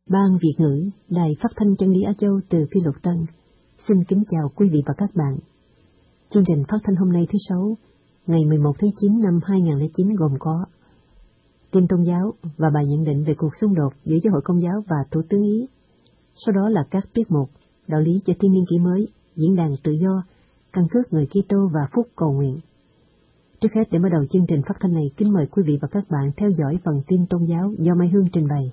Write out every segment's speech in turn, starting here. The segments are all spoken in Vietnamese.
Ban Việt ngữ, Đài Phát thanh Chân lý Á Châu từ Phi Luật Tân, xin kính chào quý vị và các bạn. Chương trình phát thanh hôm nay thứ Sáu, ngày 11 tháng 9 năm 2009 gồm có tin tôn giáo và bài nhận định về cuộc xung đột giữa Giáo hội Công giáo và Thủ tướng Ý. Sau đó là các tiết mục đạo lý cho thiên niên kỷ mới, diễn đàn tự do, căn cước người Kitô và phúc cầu nguyện. Trước hết, để mở đầu chương trình phát thanh này, kính mời quý vị và các bạn theo dõi phần tin tôn giáo do Mai Hương trình bày.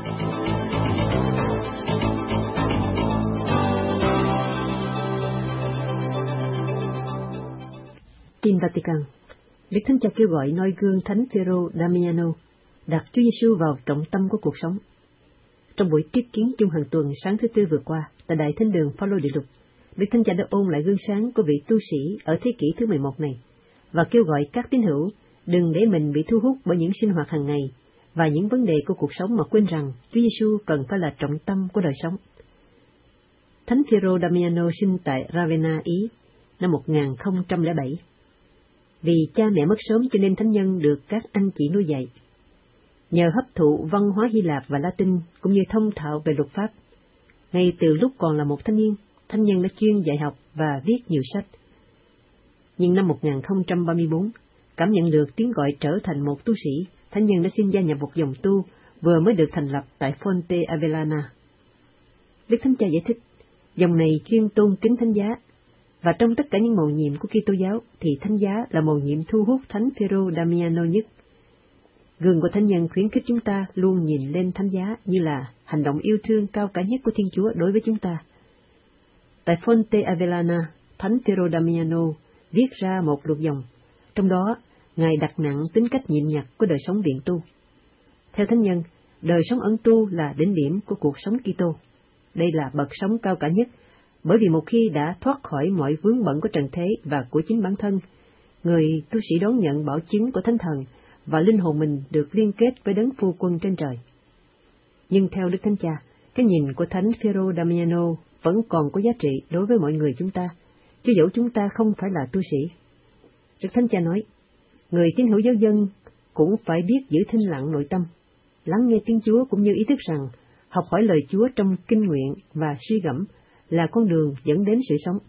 Tin Vatican. Đức Thánh Cha kêu gọi noi gương Thánh Piero Damiano, đặt Chúa Giêsu vào trọng tâm của cuộc sống. Trong buổi tiếp kiến chung hàng tuần sáng thứ Tư vừa qua tại Đại Thánh đường Phaolô Địa Lục, Đức Thánh Cha đã ôn lại gương sáng của vị tu sĩ ở thế kỷ thứ 11 này và kêu gọi các tín hữu đừng để mình bị thu hút bởi những sinh hoạt hàng ngày và những vấn đề của cuộc sống mà quên rằng Chúa Giêsu cần phải là trọng tâm của đời sống. Thánh Piero Damiano sinh tại Ravenna, Ý, năm 1007. Vì cha mẹ mất sớm cho nên thánh nhân được các anh chị nuôi dạy. Nhờ hấp thụ văn hóa Hy Lạp và Latin cũng như thông thạo về luật pháp, ngay từ lúc còn là một thanh niên, thánh nhân đã chuyên dạy học và viết nhiều sách. Nhưng năm 1034, cảm nhận được tiếng gọi trở thành một tu sĩ, thánh nhân đã xin gia nhập một dòng tu vừa mới được thành lập tại Fonte Avellana. Đức Thánh Cha giải thích, dòng này chuyên tôn kính thánh giá, và trong tất cả những mầu nhiệm của Kitô giáo thì thánh giá là mầu nhiệm thu hút Thánh Piero Damiano nhất. Gương của thánh nhân khuyến khích chúng ta luôn nhìn lên thánh giá như là hành động yêu thương cao cả nhất của Thiên Chúa đối với chúng ta. Tại Fonte Avellana, Thánh Piero Damiano viết ra một luật dòng, trong đó Ngài đặt nặng tính cách nhịn nhặt của đời sống viện tu. Theo thánh nhân, đời sống ẩn tu là đỉnh điểm của cuộc sống Kitô. Đây là bậc sống cao cả nhất, bởi vì một khi đã thoát khỏi mọi vướng bận của trần thế và của chính bản thân, người tu sĩ đón nhận bảo chứng của Thánh Thần và linh hồn mình được liên kết với đấng phu quân trên trời. Nhưng theo Đức Thánh Cha, cái nhìn của Thánh Piero Damiano vẫn còn có giá trị đối với mọi người chúng ta, chứ dẫu chúng ta không phải là tu sĩ. Đức Thánh Cha nói, người tín hữu giáo dân cũng phải biết giữ thinh lặng nội tâm, lắng nghe tiếng Chúa cũng như ý thức rằng học hỏi lời Chúa trong kinh nguyện và suy gẫm là con đường dẫn đến sự sống.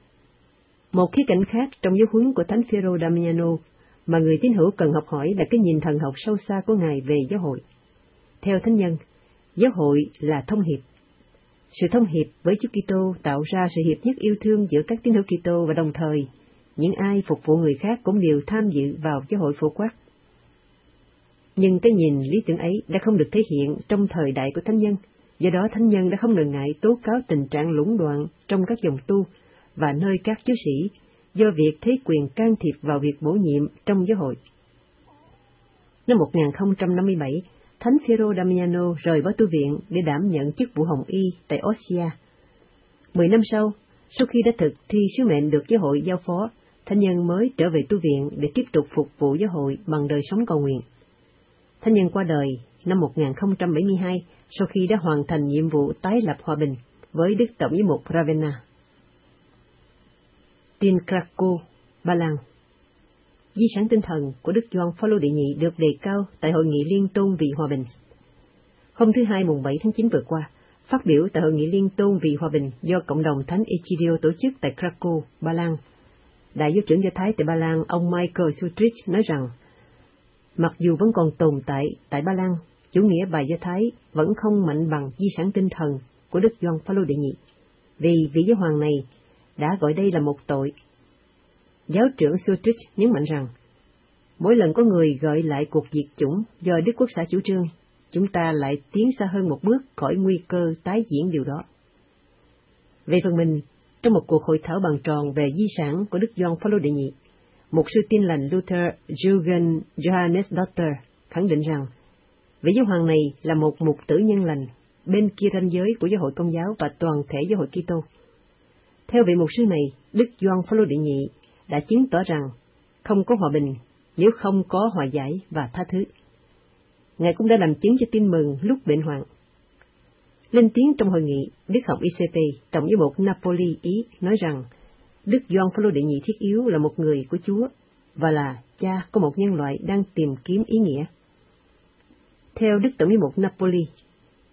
Một khía cạnh khác trong giáo huấn của Thánh Piero Damiano mà người tín hữu cần học hỏi là cái nhìn thần học sâu xa của Ngài về giáo hội. Theo thánh nhân, giáo hội là thông hiệp. Sự thông hiệp với Chúa Kitô tạo ra sự hiệp nhất yêu thương giữa các tín hữu Kitô, và đồng thời những ai phục vụ người khác cũng đều tham dự vào giáo hội phổ quát. Nhưng cái nhìn lý tưởng ấy đã không được thể hiện trong thời đại của thánh nhân. Do đó thánh nhân đã không ngần ngại tố cáo tình trạng lũng đoạn trong các dòng tu và nơi các giáo sĩ do việc thế quyền can thiệp vào việc bổ nhiệm trong giáo hội. Năm 1057, Thánh Piero Damiano rời bỏ tu viện để đảm nhận chức vụ hồng y tại Ostia. 10 năm sau khi đã thực thi sứ mệnh được giáo hội giao phó, thánh nhân mới trở về tu viện để tiếp tục phục vụ giáo hội bằng đời sống cầu nguyện. Thánh nhân qua đời năm 1072 sau khi đã hoàn thành nhiệm vụ tái lập hòa bình với Đức Tổng giám mục Ravenna. Tin Krakow, Ba Lan. Di sản tinh thần của Đức Gioan Phaolô đệ nhị được đề cao tại Hội nghị Liên tôn vì hòa bình. Hôm thứ Hai mùng 7 tháng 9 vừa qua, phát biểu tại Hội nghị Liên tôn vì hòa bình do Cộng đồng Thánh Egidio tổ chức tại Krakow, Ba Lan, Đại giáo trưởng Do Thái tại Ba Lan ông Michael Sutrich nói rằng, mặc dù vẫn còn tồn tại Ba Lan, chủ nghĩa bài Do Thái vẫn không mạnh bằng di sản tinh thần của Đức Gioan Phaolô đệ nhị, vì vị giáo hoàng này đã gọi đây là một tội. Giáo trưởng Sutrich nhấn mạnh rằng, mỗi lần có người gợi lại cuộc diệt chủng do Đức Quốc xã chủ trương, chúng ta lại tiến xa hơn một bước khỏi nguy cơ tái diễn điều đó. Về phần mình, trong một cuộc hội thảo bàn tròn về di sản của Đức Gioan Phaolô đệ nhị, mục sư Tin lành Luther Jürgen Johannesdotter khẳng định rằng, vị giáo hoàng này là một mục tử nhân lành, bên kia ranh giới của giáo hội Công giáo và toàn thể giáo hội Kitô. Theo vị mục sư này, Đức Gioan Phaolô đệ nhị đã chứng tỏ rằng không có hòa bình nếu không có hòa giải và tha thứ. Ngài cũng đã làm chứng cho tin mừng lúc bệnh hoạn. Lên tiếng trong hội nghị, Đức học ICP, Tổng giám mục Napoli, Ý, nói rằng Đức Gioan Phaolô đệ nhị thiết yếu là một người của Chúa và là cha của một nhân loại đang tìm kiếm ý nghĩa. Theo Đức Tổng giám mục Napoli,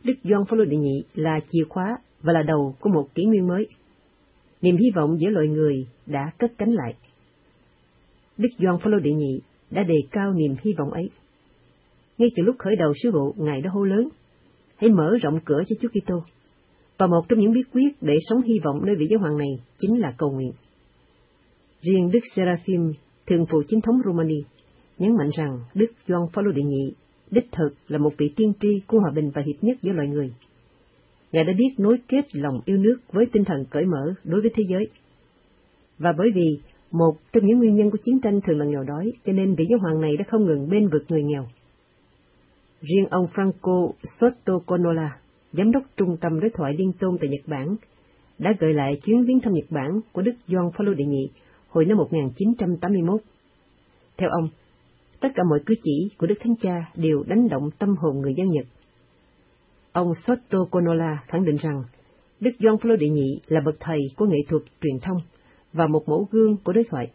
Đức Gioan Phaolô đệ nhị là chìa khóa và là đầu của một kỷ nguyên mới. Niềm hy vọng giữa loài người đã cất cánh lại. Đức Gioan Phaolô đệ nhị đã đề cao niềm hy vọng ấy. Ngay từ lúc khởi đầu sứ vụ, Ngài đã hô lớn: hãy mở rộng cửa cho Chúa Kitô. Và một trong những bí quyết để sống hy vọng nơi vị giáo hoàng này chính là cầu nguyện. Riêng Đức Seraphim, thường phụ chính thống Romani, nhấn mạnh rằng Đức Gioan Phaolô đệ nhị đích thực là một vị tiên tri của hòa bình và hiệp nhất giữa loài người. Ngài đã biết nối kết lòng yêu nước với tinh thần cởi mở đối với thế giới. Và bởi vì một trong những nguyên nhân của chiến tranh thường là nghèo đói, cho nên vị giáo hoàng này đã không ngừng bênh vực người nghèo. Riêng ông Franco Sottoconola, giám đốc trung tâm đối thoại liên tôn tại Nhật Bản, đã gợi lại chuyến viếng thăm Nhật Bản của Đức Gioan Phaolô đệ nhị hồi năm 1981. Theo ông, tất cả mọi cử chỉ của Đức Thánh Cha đều đánh động tâm hồn người dân Nhật. Ông Sottoconola khẳng định rằng Đức Gioan Phaolô đệ nhị là bậc thầy của nghệ thuật truyền thông và một mẫu gương của đối thoại.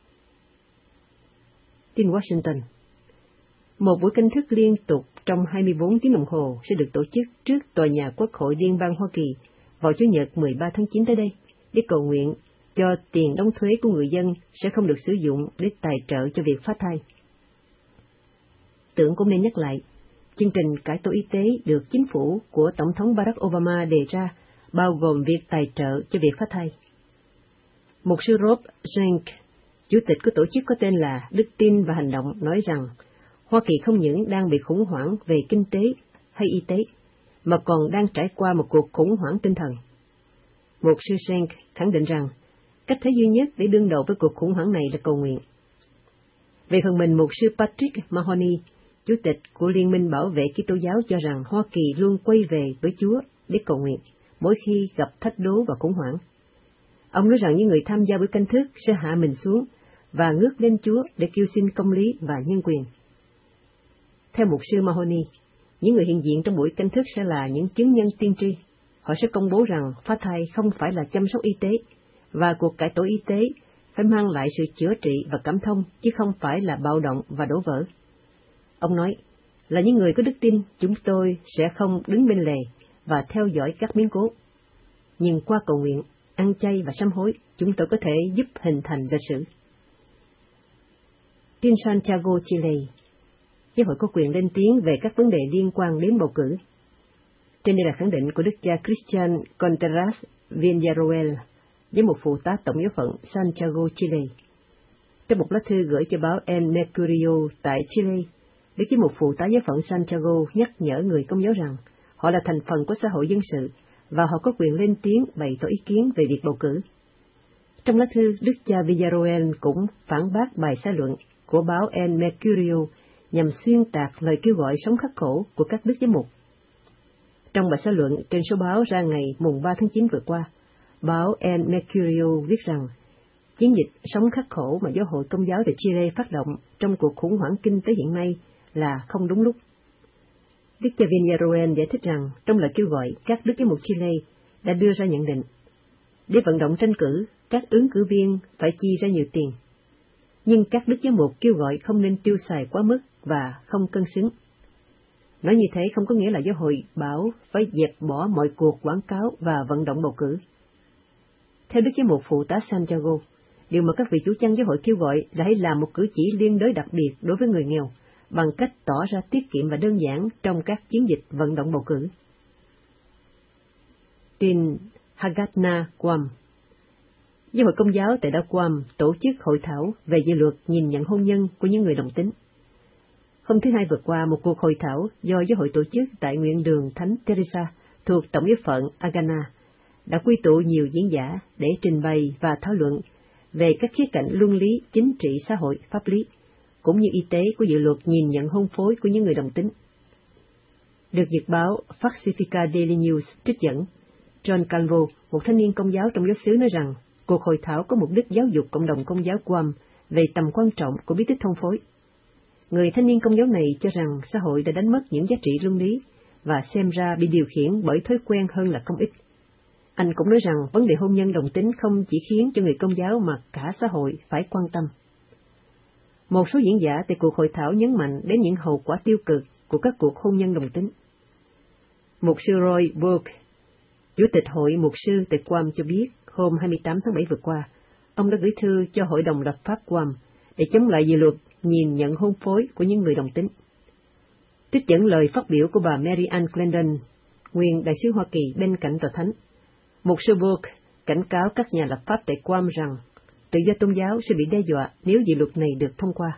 Tin Washington. Một buổi canh thức liên tục trong 24 tiếng đồng hồ sẽ được tổ chức trước tòa nhà Quốc hội Liên bang Hoa Kỳ vào Chủ nhật 13 tháng 9 tới đây, để cầu nguyện cho tiền đóng thuế của người dân sẽ không được sử dụng để tài trợ cho việc phá thai. Tưởng cũng nên nhắc lại, chương trình cải tổ y tế được chính phủ của Tổng thống Barack Obama đề ra, bao gồm việc tài trợ cho việc phá thai. Mục sư Rob Schenck, chủ tịch của tổ chức có tên là Đức Tin và Hành động, nói rằng Hoa Kỳ không những đang bị khủng hoảng về kinh tế hay y tế, mà còn đang trải qua một cuộc khủng hoảng tinh thần. Mục sư Schenck khẳng định rằng cách thế duy nhất để đương đầu với cuộc khủng hoảng này là cầu nguyện. Về phần mình, mục sư Patrick Mahoney, chủ tịch của Liên minh Bảo vệ Kitô giáo, cho rằng Hoa Kỳ luôn quay về với Chúa để cầu nguyện mỗi khi gặp thách đố và khủng hoảng. Ông nói rằng những người tham gia buổi canh thức sẽ hạ mình xuống và ngước lên Chúa để kêu xin công lý và nhân quyền. Theo mục sư Mahoney, những người hiện diện trong buổi canh thức sẽ là những chứng nhân tiên tri. Họ sẽ công bố rằng phá thai không phải là chăm sóc y tế, và cuộc cải tổ y tế phải mang lại sự chữa trị và cảm thông, chứ không phải là bạo động và đổ vỡ. Ông nói, là những người có đức tin, chúng tôi sẽ không đứng bên lề và theo dõi các biến cố. Nhưng qua cầu nguyện, ăn chay và sám hối, chúng tôi có thể giúp hình thành lịch sử. Tin Santiago, Chile. Giáo hội có quyền lên tiếng về các vấn đề liên quan đến bầu cử. Trên đây là khẳng định của Đức cha Christian Contreras Villarroel, với một phụ tá tổng giáo phận Santiago, Chile. Trong một lá thư gửi cho báo El Mercurio tại Chile, Đức giám mục phụ tá giáo phận Santiago nhắc nhở người Công giáo rằng họ là thành phần của xã hội dân sự và họ có quyền lên tiếng bày tỏ ý kiến về việc bầu cử. Trong lá thư, Đức cha Villarroel cũng phản bác bài xã luận của báo El Mercurio nhằm xuyên tạc lời kêu gọi sống khắc khổ của các đức giám mục. Trong bài xã luận trên số báo ra ngày mùng 3 tháng 9 vừa qua, báo El Mercurio viết rằng chiến dịch sống khắc khổ mà giáo hội Công giáo tại Chile phát động trong cuộc khủng hoảng kinh tế hiện nay là không đúng lúc. Đức cha Villarroel giải thích rằng trong lời kêu gọi, các đức giám mục Chile đã đưa ra nhận định, để vận động tranh cử, các ứng cử viên phải chi ra nhiều tiền. Nhưng các đức giám mục kêu gọi không nên tiêu xài quá mức và không cân xứng. Nói như thế không có nghĩa là giáo hội bảo phải dẹp bỏ mọi cuộc quảng cáo và vận động bầu cử. Theo đức giám mục phụ tá Santiago, điều mà các vị chủ chăn giáo hội kêu gọi là hãy làm một cử chỉ liên đới đặc biệt đối với người nghèo, bằng cách tỏ ra tiết kiệm và đơn giản trong các chiến dịch vận động bầu cử. Tin Hagatna, Guam. Giáo hội Công giáo tại đảo Guam tổ chức hội thảo về dự luật nhìn nhận hôn nhân của những người đồng tính. Hôm thứ Hai vừa qua, một cuộc hội thảo do giáo hội tổ chức tại nguyện đường Thánh Teresa thuộc Tổng giáo phận Agana đã quy tụ nhiều diễn giả để trình bày và thảo luận về các khía cạnh luân lý, chính trị, xã hội, pháp lý, cũng như y tế của dự luật nhìn nhận hôn phối của những người đồng tính. Được nhật báo Pacifica Daily News trích dẫn, John Calvo, một thanh niên Công giáo trong giáo xứ, nói rằng cuộc hội thảo có mục đích giáo dục cộng đồng Công giáo Guam về tầm quan trọng của bí tích hôn phối. Người thanh niên Công giáo này cho rằng xã hội đã đánh mất những giá trị luân lý và xem ra bị điều khiển bởi thói quen hơn là công ích. Anh cũng nói rằng vấn đề hôn nhân đồng tính không chỉ khiến cho người Công giáo mà cả xã hội phải quan tâm. Một số diễn giả tại cuộc hội thảo nhấn mạnh đến những hậu quả tiêu cực của các cuộc hôn nhân đồng tính. Mục sư Roy Burke, Chủ tịch Hội Mục sư tại Guam cho biết hôm 28 tháng 7 vừa qua, ông đã gửi thư cho Hội đồng lập pháp Guam để chống lại dự luật nhìn nhận hôn phối của những người đồng tính. Trích dẫn lời phát biểu của bà Mary Ann Clandon, nguyên đại sứ Hoa Kỳ bên cạnh tòa thánh, Mục sư Burke cảnh cáo các nhà lập pháp tại Guam rằng tự do tôn giáo sẽ bị đe dọa nếu dự luật này được thông qua.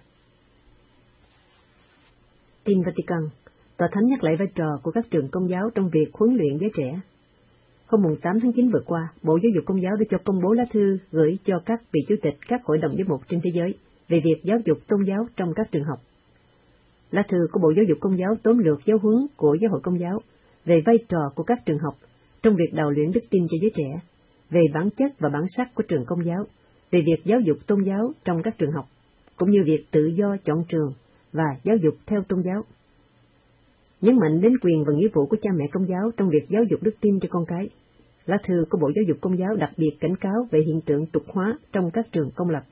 Tin Vatican, tòa thánh nhắc lại vai trò của các trường công giáo trong việc huấn luyện giới trẻ. Hôm 8 tháng 9 vừa qua, Bộ Giáo dục Công giáo đã cho công bố lá thư gửi cho các vị chủ tịch các hội đồng giám mục trên thế giới về việc giáo dục tôn giáo trong các trường học. Lá thư của Bộ Giáo dục Công giáo tóm lược giáo huấn của Giáo hội Công giáo về vai trò của các trường học trong việc đào luyện đức tin cho giới trẻ, về bản chất và bản sắc của trường công giáo, về việc giáo dục tôn giáo trong các trường học, cũng như việc tự do chọn trường và giáo dục theo tôn giáo. Nhấn mạnh đến quyền và nghĩa vụ của cha mẹ công giáo trong việc giáo dục đức tin cho con cái, lá thư của Bộ Giáo dục Công giáo đặc biệt cảnh cáo về hiện tượng tục hóa trong các trường công lập.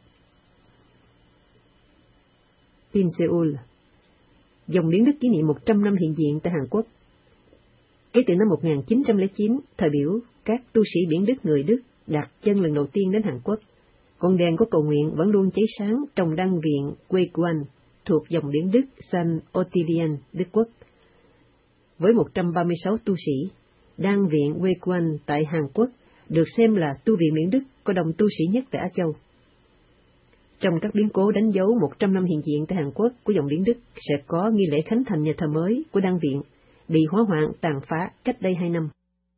Tin Seoul, dòng điển đức kỷ niệm 100 năm hiện diện tại Hàn Quốc. Kể từ năm 1909, thời biểu các tu sĩ điển đức người Đức đặt chân lần đầu tiên đến Hàn Quốc, ngọn đèn của cầu nguyện vẫn luôn cháy sáng trong đăng viện Weiguan thuộc dòng điển đức San Ottilien, Đức Quốc. Với 136 tu sĩ, đăng viện Weiguan tại Hàn Quốc được xem là tu viện miễn Đức có đông tu sĩ nhất tại Á Châu. Trong các biến cố đánh dấu 100 năm hiện diện tại Hàn Quốc của dòng điển Đức sẽ có nghi lễ khánh thành nhà thờ mới của đăng viện, bị hỏa hoạn tàn phá cách đây 2 năm.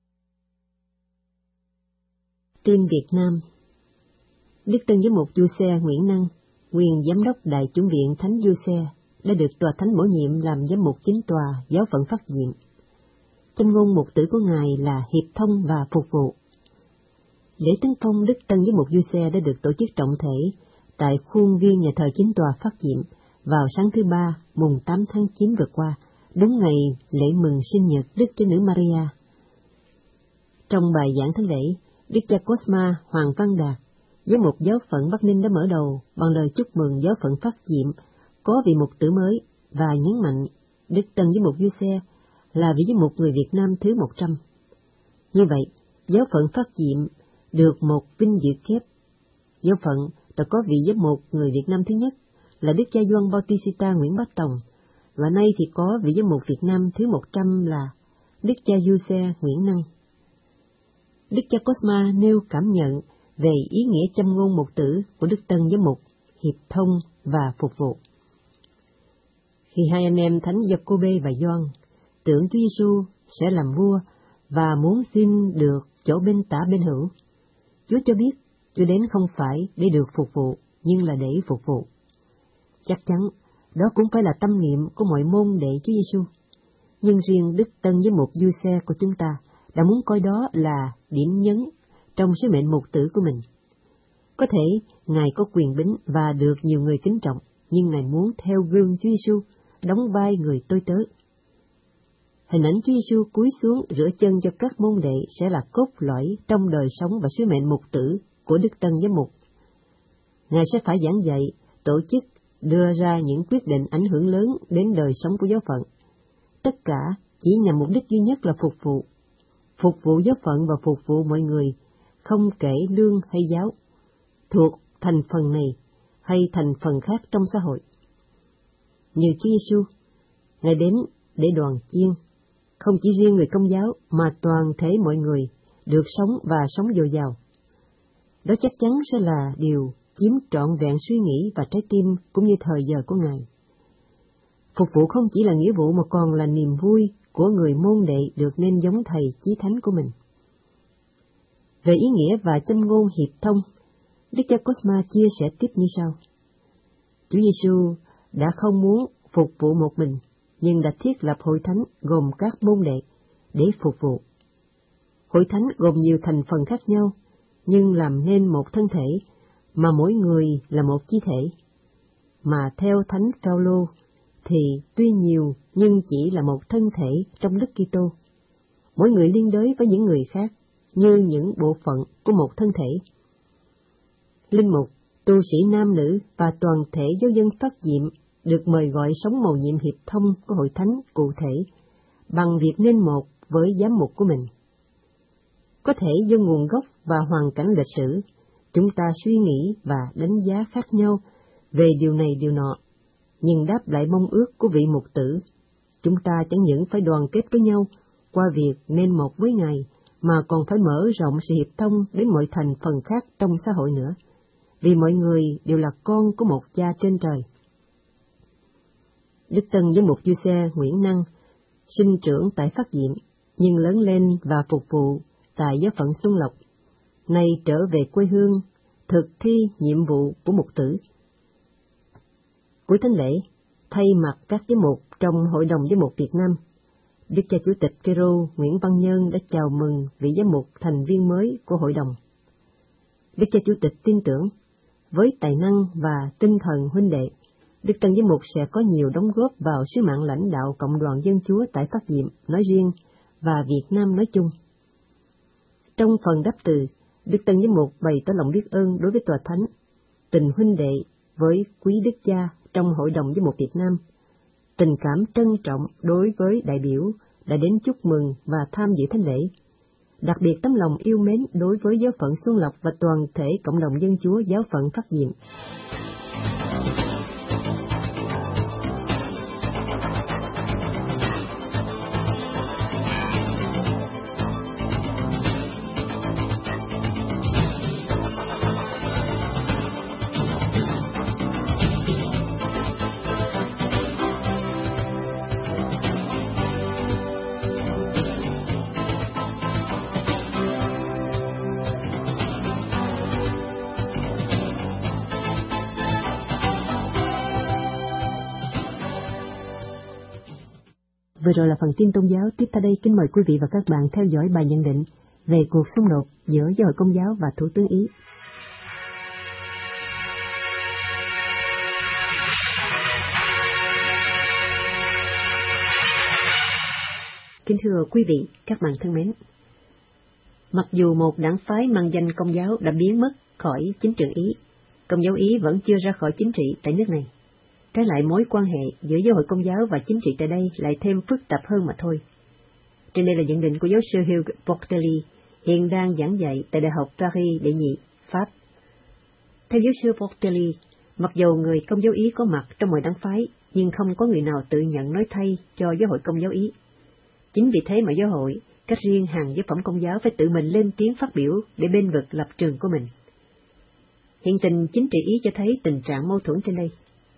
Tin Việt Nam, Đức Tân Giám mục Giuse Nguyễn Năng, nguyên Giám đốc Đại Chủng viện Thánh Giuse, đã được tòa thánh bổ nhiệm làm giám mục chính tòa giáo phận Phát Diệm. Châm ngôn mục tử của ngài là hiệp thông và phục vụ. Lễ tấn phong Đức Tân Giám mục Giuse đã được tổ chức trọng thể tại khuôn viên nhà thờ chính tòa Phát Diệm vào sáng thứ Ba, mùng 8 tháng 9 vừa qua, đúng ngày lễ mừng sinh nhật Đức Trinh Nữ Maria. Trong bài giảng thánh lễ, Đức cha Cosma Hoàng Văn Đạt, giám mục giáo phận Bắc Ninh đã mở đầu bằng lời chúc mừng giáo phận Phát Diệm có vị mục tử mới và nhấn mạnh Đức Tân Giám mục Giuse là vị giám mục người Việt Nam thứ 100. Như vậy, giáo phận Phát Diệm được một vinh dự kép. Giáo phận đã có vị giám mục người Việt Nam thứ nhất là Đức cha Gioan Bautista Nguyễn Bá Tòng, và nay thì có vị giám mục Việt Nam thứ 100 là Đức cha Giuse Nguyễn Năng. Đức cha Cosma nêu cảm nhận về ý nghĩa châm ngôn mục tử của Đức Tân Giám mục, hiệp thông và phục vụ. Khi hai anh em Thánh Giacôbê và Gioan tưởng Chúa Giêsu sẽ làm vua và muốn xin được chỗ bên tả bên hữu, Chúa cho biết Chúa đến không phải để được phục vụ, nhưng là để phục vụ. Chắc chắn, đó cũng phải là tâm niệm của mọi môn đệ Chúa Giêsu. Nhưng riêng Đức Tân Giám mục Giuse của chúng ta đã muốn coi đó là điểm nhấn trong sứ mệnh mục tử của mình. Có thể Ngài có quyền bính và được nhiều người kính trọng, nhưng Ngài muốn theo gương Chúa Giêsu, đóng vai người tôi tớ. Hình ảnh Chúa Giêsu cúi xuống rửa chân cho các môn đệ sẽ là cốt lõi trong đời sống và sứ mệnh mục tử của Đức Tân Giám mục. Ngài sẽ phải giảng dạy, tổ chức, đưa ra những quyết định ảnh hưởng lớn đến đời sống của giáo phận. Tất cả chỉ nhằm mục đích duy nhất là phục vụ giáo phận và phục vụ mọi người, không kể lương hay giáo, thuộc thành phần này hay thành phần khác trong xã hội. Như Chúa Giêsu, Ngài đến để đoàn chiên, không chỉ riêng người Công giáo mà toàn thể mọi người được sống và sống dồi dào. Đó chắc chắn sẽ là điều chiếm trọn vẹn suy nghĩ và trái tim cũng như thời giờ của Ngài. Phục vụ không chỉ là nghĩa vụ mà còn là niềm vui của người môn đệ được nên giống thầy chí thánh của mình. Về ý nghĩa và châm ngôn hiệp thông, Đức cha Cosma chia sẻ tiếp như sau. Chúa Giêsu đã không muốn phục vụ một mình, nhưng đã thiết lập hội thánh gồm các môn đệ để phục vụ. Hội thánh gồm nhiều thành phần khác nhau, nhưng làm nên một thân thể, mà mỗi người là một chi thể. Mà theo Thánh Phaolô thì tuy nhiều nhưng chỉ là một thân thể trong Đức Kitô. Mỗi người liên đới với những người khác như những bộ phận của một thân thể. Linh mục, tu sĩ nam nữ và toàn thể giáo dân Phát Diệm được mời gọi sống mầu nhiệm hiệp thông của hội thánh cụ thể bằng việc nên một với giám mục của mình. Có thể do nguồn gốc và hoàn cảnh lịch sử, chúng ta suy nghĩ và đánh giá khác nhau về điều này điều nọ, nhưng đáp lại mong ước của vị mục tử, chúng ta chẳng những phải đoàn kết với nhau qua việc nên một với Ngài, mà còn phải mở rộng sự hiệp thông đến mọi thành phần khác trong xã hội nữa, vì mọi người đều là con của một Cha trên trời. Đức Tân Giám mục Giuse Nguyễn Năng, sinh trưởng tại Phát Diệm, nhưng lớn lên và phục vụ tại giáo phận Xuân Lộc, nay trở về quê hương, thực thi nhiệm vụ của mục tử. Cuối thánh lễ, thay mặt các giám mục trong Hội đồng Giám mục Việt Nam, Đức cha Chủ tịch Phêrô Nguyễn Văn Nhân đã chào mừng vị giám mục thành viên mới của hội đồng. Đức cha Chủ tịch tin tưởng, với tài năng và tinh thần huynh đệ, Đức Tân Giám mục sẽ có nhiều đóng góp vào sứ mạng lãnh đạo Cộng đoàn Dân Chúa tại Phát Diệm nói riêng và Việt Nam nói chung. Trong phần đáp từ, Đức Tân Giám mục bày tỏ lòng biết ơn đối với Tòa Thánh, tình huynh đệ với quý Đức Cha trong Hội đồng Giám mục Việt Nam, tình cảm trân trọng đối với đại biểu đã đến chúc mừng và tham dự thánh lễ, đặc biệt tấm lòng yêu mến đối với giáo phận Xuân Lộc và toàn thể Cộng đồng Dân Chúa giáo phận Phát Diệm. Vừa rồi là phần tin tôn giáo. Tiếp theo đây kính mời quý vị và các bạn theo dõi bài nhận định về cuộc xung đột giữa giáo hội Công giáo và Thủ tướng Ý. Kính thưa quý vị, các bạn thân mến, mặc dù một đảng phái mang danh Công giáo đã biến mất khỏi chính trường Ý, Công giáo Ý vẫn chưa ra khỏi chính trị tại nước này. Trái lại, mối quan hệ giữa giáo hội Công giáo và chính trị tại đây lại thêm phức tạp hơn mà thôi. Trên đây là nhận định của giáo sư Hugues Portelli, hiện đang giảng dạy tại Đại học Paris Đệ Nhị, Pháp. Theo giáo sư Portelli, mặc dù người Công giáo Ý có mặt trong mọi đảng phái, nhưng không có người nào tự nhận nói thay cho giáo hội Công giáo Ý. Chính vì thế mà giáo hội, cách riêng hàng giáo phẩm Công giáo phải tự mình lên tiếng phát biểu để bên vực lập trường của mình. Hiện tình chính trị Ý cho thấy tình trạng mâu thuẫn trên đây.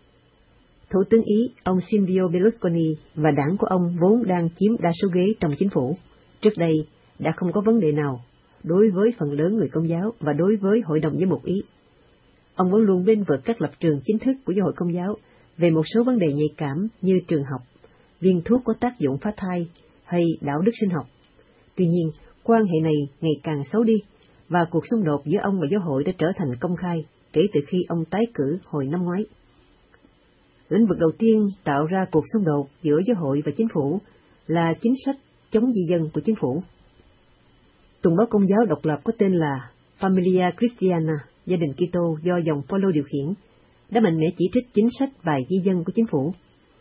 Thủ tướng Ý, ông Silvio Berlusconi và đảng của ông vốn đang chiếm đa số ghế trong chính phủ, trước đây đã không có vấn đề nào đối với phần lớn người Công giáo và đối với Hội đồng Giám mục Ý. Ông vẫn luôn bên vực các lập trường chính thức của giáo hội Công giáo về một số vấn đề nhạy cảm như trường học, viên thuốc có tác dụng phá thai hay đạo đức sinh học. Tuy nhiên, quan hệ này ngày càng xấu đi, và cuộc xung đột giữa ông và giáo hội đã trở thành công khai kể từ khi ông tái cử hồi năm ngoái. Lĩnh vực đầu tiên tạo ra cuộc xung đột giữa giáo hội và chính phủ là chính sách chống di dân của chính phủ. Tuần báo Công giáo độc lập có tên là Familia Cristiana, gia đình Kitô do dòng Phaolô điều khiển, đã mạnh mẽ chỉ trích chính sách bài di dân của chính phủ.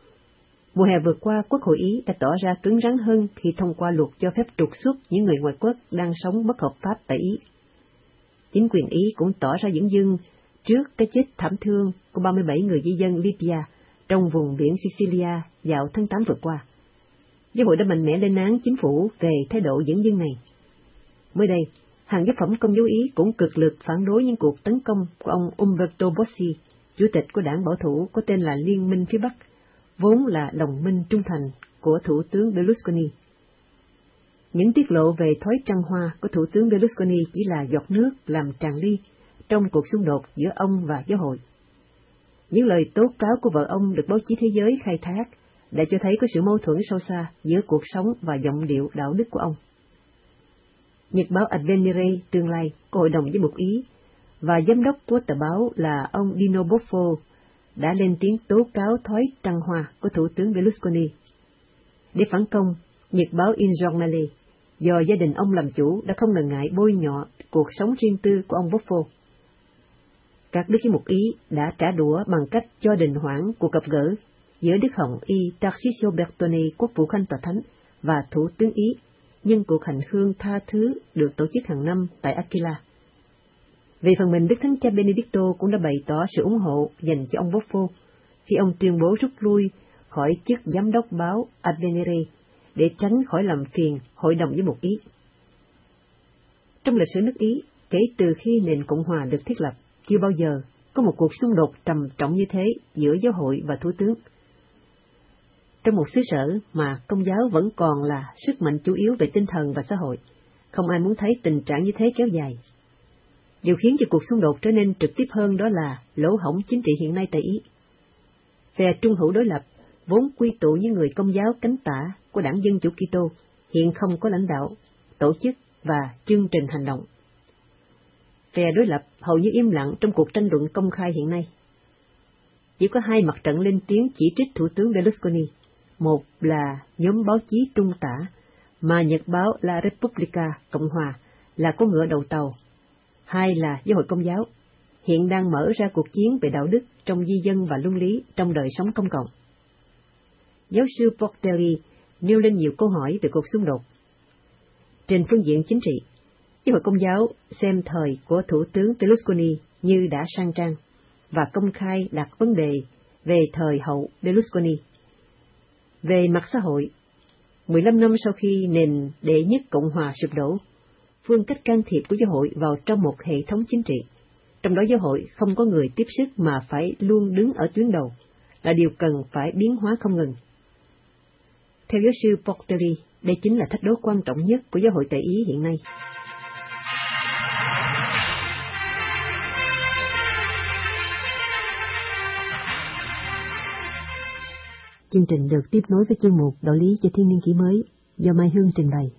Mùa hè vừa qua, Quốc hội Ý đã tỏ ra cứng rắn hơn khi thông qua luật cho phép trục xuất những người ngoại quốc đang sống bất hợp pháp tại Ý. Chính quyền Ý cũng tỏ ra dửng dưng trước cái chết thảm thương của 37 người di dân Libya trong vùng biển Sicilia vào tháng 8 vừa qua. Giáo hội đã mạnh mẽ lên án chính phủ về thái độ dửng dưng này. Mới đây, hàng giáo phẩm Công giáo Ý cũng cực lực phản đối những cuộc tấn công của ông Umberto Bossi, chủ tịch của đảng bảo thủ có tên là Liên minh phía Bắc, vốn là đồng minh trung thành của Thủ tướng Berlusconi. Những tiết lộ về thói trăng hoa của Thủ tướng Berlusconi chỉ là giọt nước làm tràn ly trong cuộc xung đột giữa ông và giáo hội. Những lời tố cáo của vợ ông được báo chí thế giới khai thác đã cho thấy có sự mâu thuẫn sâu xa giữa cuộc sống và giọng điệu đạo đức của ông. Nhật báo Avvenire tương lai của Hội đồng Giám mục Ý và giám đốc của tờ báo là ông Dino Boffo đã lên tiếng tố cáo thói trăng hoa của Thủ tướng Berlusconi. Để phản công, Nhật báo Il Giornale do gia đình ông làm chủ đã không ngần ngại bôi nhọ cuộc sống riêng tư của ông Boffo. Các đức giám mục Ý đã trả đũa bằng cách cho đình hoãn cuộc gặp gỡ giữa Đức Hồng Y Tarcisio Bertone, quốc vụ khanh tòa thánh, và Thủ tướng Ý nhân cuộc hành hương tha thứ được tổ chức hàng năm tại Aquila. Về phần mình, Đức Thánh Cha Benedicto cũng đã bày tỏ sự ủng hộ dành cho ông Boffo khi ông tuyên bố rút lui khỏi chức giám đốc báo Avvenire để tránh khỏi làm phiền hội đồng giám mục Ý. Trong lịch sử nước Ý, kể từ khi nền Cộng hòa được thiết lập, chưa bao giờ có một cuộc xung đột trầm trọng như thế giữa giáo hội và thủ tướng. Trong một xứ sở mà Công giáo vẫn còn là sức mạnh chủ yếu về tinh thần và xã hội, không ai muốn thấy tình trạng như thế kéo dài. Điều khiến cho cuộc xung đột trở nên trực tiếp hơn đó là lỗ hổng chính trị hiện nay tại Ý. Phe trung hữu đối lập, vốn quy tụ những người Công giáo cánh tả của Đảng Dân Chủ Kitô, hiện không có lãnh đạo, tổ chức và chương trình hành động. Phe đối lập hầu như im lặng trong cuộc tranh luận công khai hiện nay. Chỉ có hai mặt trận lên tiếng chỉ trích Thủ tướng Berlusconi. Một là nhóm báo chí trung tả, mà nhật báo La Repubblica Cộng Hòa là con ngựa đầu tàu. Hai là giáo hội Công giáo, hiện đang mở ra cuộc chiến về đạo đức trong di dân và luân lý trong đời sống công cộng. Giáo sư Portelli nêu lên nhiều câu hỏi về cuộc xung đột. Trên phương diện chính trị, giáo hội Công giáo xem thời của Thủ tướng Berlusconi như đã sang trang và công khai đặt vấn đề về thời hậu Berlusconi. Về mặt xã hội, 15 năm sau khi nền đệ nhất Cộng hòa sụp đổ, phương cách can thiệp của giáo hội vào trong một hệ thống chính trị, trong đó giáo hội không có người tiếp sức mà phải luôn đứng ở tuyến đầu, là điều cần phải biến hóa không ngừng. Theo giáo sư Portelli, đây chính là thách đố quan trọng nhất của giáo hội tại Ý hiện nay. Chương trình được tiếp nối với chương mục Đạo lý cho thiên niên kỷ mới do Mai Hương trình bày.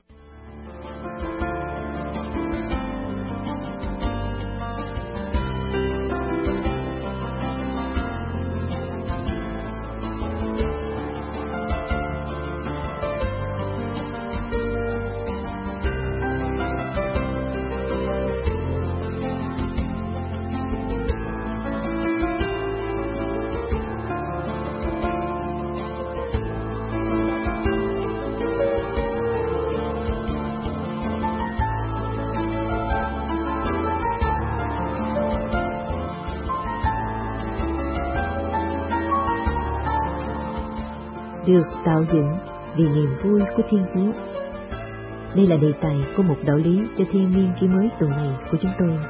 Được tạo dựng vì niềm vui của Thiên Chúa. Đây là đề tài của một đạo lý cho thiên niên kỷ mới tuần này của chúng tôi.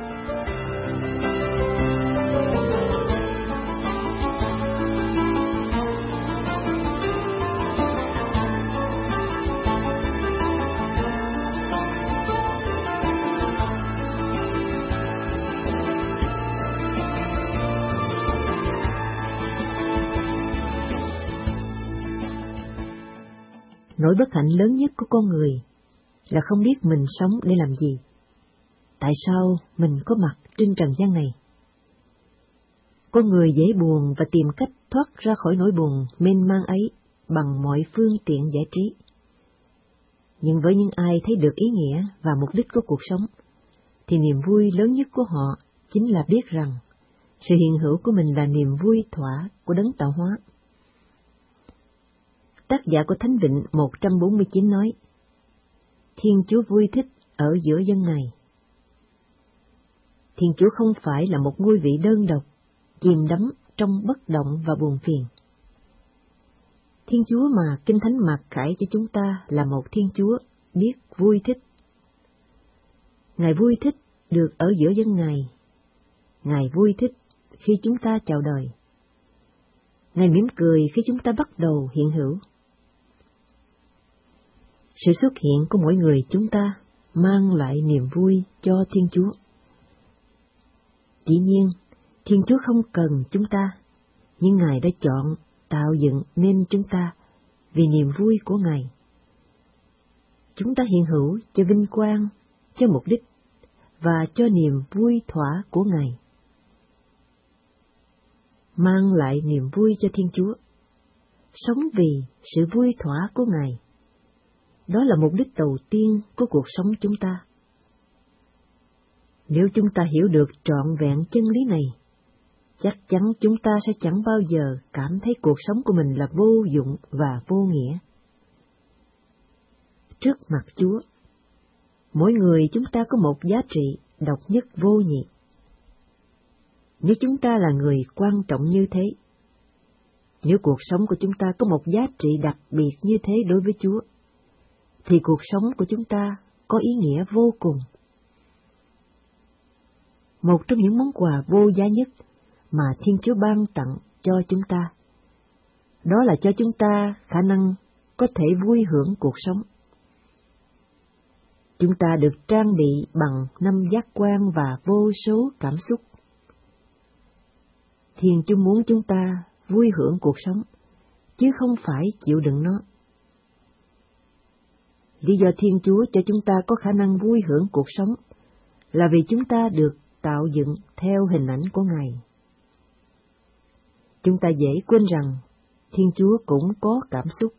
Nỗi bất hạnh lớn nhất của con người là không biết mình sống để làm gì. Tại sao mình có mặt trên trần gian này? Con người dễ buồn và tìm cách thoát ra khỏi nỗi buồn mênh mang ấy bằng mọi phương tiện giải trí. Nhưng với những ai thấy được ý nghĩa và mục đích của cuộc sống, thì niềm vui lớn nhất của họ chính là biết rằng sự hiện hữu của mình là niềm vui thỏa của đấng tạo hóa. Tác giả của Thánh Vịnh 149 nói, Thiên Chúa vui thích ở giữa dân Ngài. Thiên Chúa không phải là một ngôi vị đơn độc, chìm đắm trong bất động và buồn phiền. Thiên Chúa mà Kinh Thánh mặc khải cho chúng ta là một Thiên Chúa biết vui thích. Ngài vui thích được ở giữa dân Ngài. Ngài vui thích khi chúng ta chào đời. Ngài mỉm cười khi chúng ta bắt đầu hiện hữu. Sự xuất hiện của mỗi người chúng ta mang lại niềm vui cho Thiên Chúa. Dĩ nhiên, Thiên Chúa không cần chúng ta, nhưng Ngài đã chọn tạo dựng nên chúng ta vì niềm vui của Ngài. Chúng ta hiện hữu cho vinh quang, cho mục đích và cho niềm vui thỏa của Ngài. Mang lại niềm vui cho Thiên Chúa, sống vì sự vui thỏa của Ngài. Đó là mục đích đầu tiên của cuộc sống chúng ta. Nếu chúng ta hiểu được trọn vẹn chân lý này, chắc chắn chúng ta sẽ chẳng bao giờ cảm thấy cuộc sống của mình là vô dụng và vô nghĩa. trước mặt Chúa. Mỗi người chúng ta có một giá trị độc nhất vô nhị. Nếu chúng ta là người quan trọng như thế, nếu cuộc sống của chúng ta có một giá trị đặc biệt như thế đối với Chúa, thì cuộc sống của chúng ta có ý nghĩa vô cùng. Một trong những món quà vô giá nhất mà Thiên Chúa ban tặng cho chúng ta, đó là cho chúng ta khả năng có thể vui hưởng cuộc sống. Chúng ta được trang bị bằng 5 giác quan và vô số cảm xúc. Thiên Chúa muốn chúng ta vui hưởng cuộc sống, chứ không phải chịu đựng nó. Lý do Thiên Chúa cho chúng ta có khả năng vui hưởng cuộc sống là vì chúng ta được tạo dựng theo hình ảnh của Ngài. Chúng ta dễ quên rằng Thiên Chúa cũng có cảm xúc.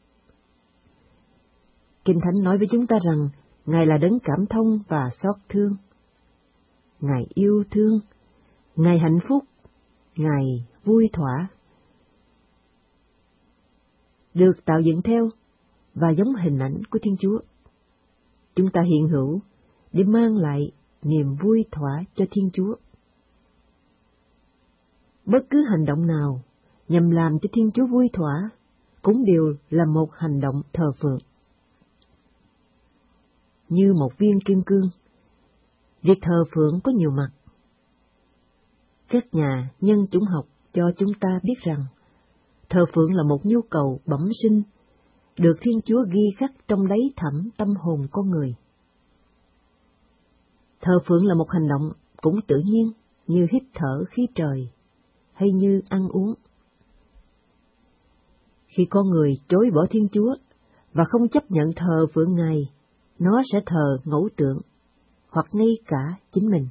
Kinh Thánh nói với chúng ta rằng Ngài là đấng cảm thông và xót thương. Ngài yêu thương, Ngài hạnh phúc, Ngài vui thỏa. Được tạo dựng theo và giống hình ảnh của Thiên Chúa, chúng ta hiện hữu để mang lại niềm vui thỏa cho Thiên Chúa. Bất cứ hành động nào nhằm làm cho Thiên Chúa vui thỏa cũng đều là một hành động thờ phượng. Như một viên kim cương, việc thờ phượng có nhiều mặt. Các nhà nhân chủng học cho chúng ta biết rằng thờ phượng là một nhu cầu bẩm sinh, được Thiên Chúa ghi khắc trong đáy thẳm tâm hồn con người. Thờ phượng là một hành động cũng tự nhiên như hít thở khí trời, hay như ăn uống. Khi con người chối bỏ Thiên Chúa và không chấp nhận thờ phượng Ngài, nó sẽ thờ ngẫu tượng, hoặc ngay cả chính mình.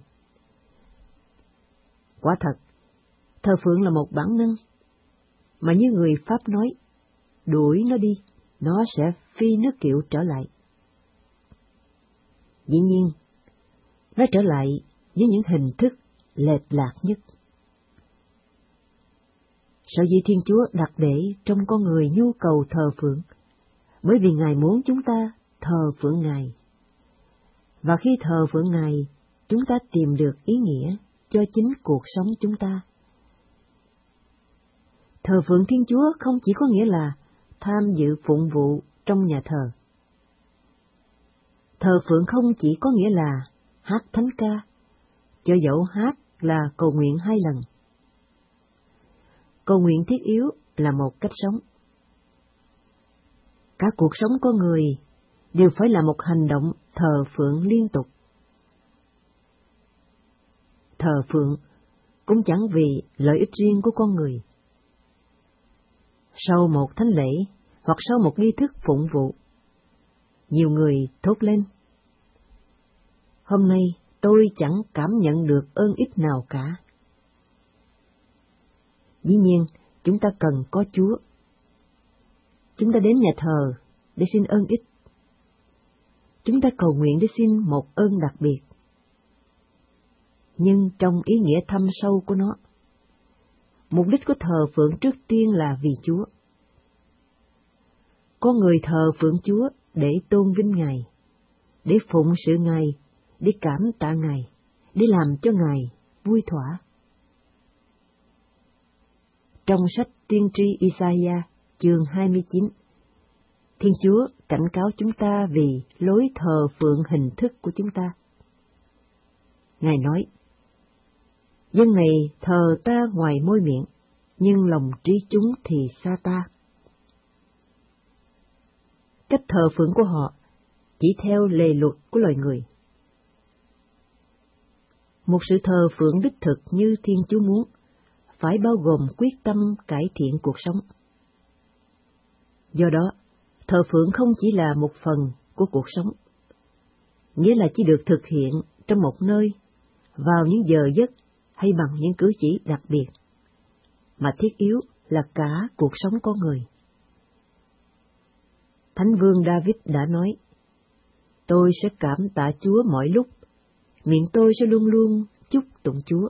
Quả thật, thờ phượng là một bản năng, mà như người Pháp nói, đuổi nó đi, nó sẽ phi nước kiệu trở lại. Dĩ nhiên, nó trở lại với những hình thức lệch lạc nhất. Sở dĩ Thiên Chúa đặt để trong con người nhu cầu thờ phượng, bởi vì Ngài muốn chúng ta thờ phượng Ngài. Và khi thờ phượng Ngài, chúng ta tìm được ý nghĩa cho chính cuộc sống chúng ta. Thờ phượng Thiên Chúa không chỉ có nghĩa là tham dự phụng vụ trong nhà thờ. Thờ phượng không chỉ có nghĩa là hát thánh ca, cho dẫu hát là cầu nguyện 2 lần. Cầu nguyện thiết yếu là một cách sống. Cả cuộc sống con người đều phải là một hành động thờ phượng liên tục. Thờ phượng cũng chẳng vì lợi ích riêng của con người. Sau một thánh lễ hoặc sau một nghi thức phụng vụ, nhiều người thốt lên: hôm nay tôi chẳng cảm nhận được ơn ích nào cả. Dĩ nhiên, chúng ta cần có Chúa. Chúng ta đến nhà thờ để xin ơn ích. Chúng ta cầu nguyện để xin một ơn đặc biệt. Nhưng trong ý nghĩa thâm sâu của nó, mục đích của thờ phượng trước tiên là vì Chúa. Con người thờ phượng Chúa để tôn vinh Ngài, để phụng sự Ngài, để cảm tạ Ngài, để làm cho Ngài vui thỏa. Trong sách tiên tri Isaiah chương 29, Thiên Chúa cảnh cáo chúng ta vì lối thờ phượng hình thức của chúng ta. Ngài nói: dân này thờ ta ngoài môi miệng, nhưng lòng trí chúng thì xa ta. Cách thờ phượng của họ chỉ theo lề luật của loài người. Một sự thờ phượng đích thực như Thiên Chúa muốn phải bao gồm quyết tâm cải thiện cuộc sống. Do đó, thờ phượng không chỉ là một phần của cuộc sống, nghĩa là chỉ được thực hiện trong một nơi, vào những giờ giấc hay bằng những cử chỉ đặc biệt, mà thiết yếu là cả cuộc sống con người. Thánh vương David đã nói: tôi sẽ cảm tạ Chúa mọi lúc, miệng tôi sẽ luôn luôn chúc tụng Chúa.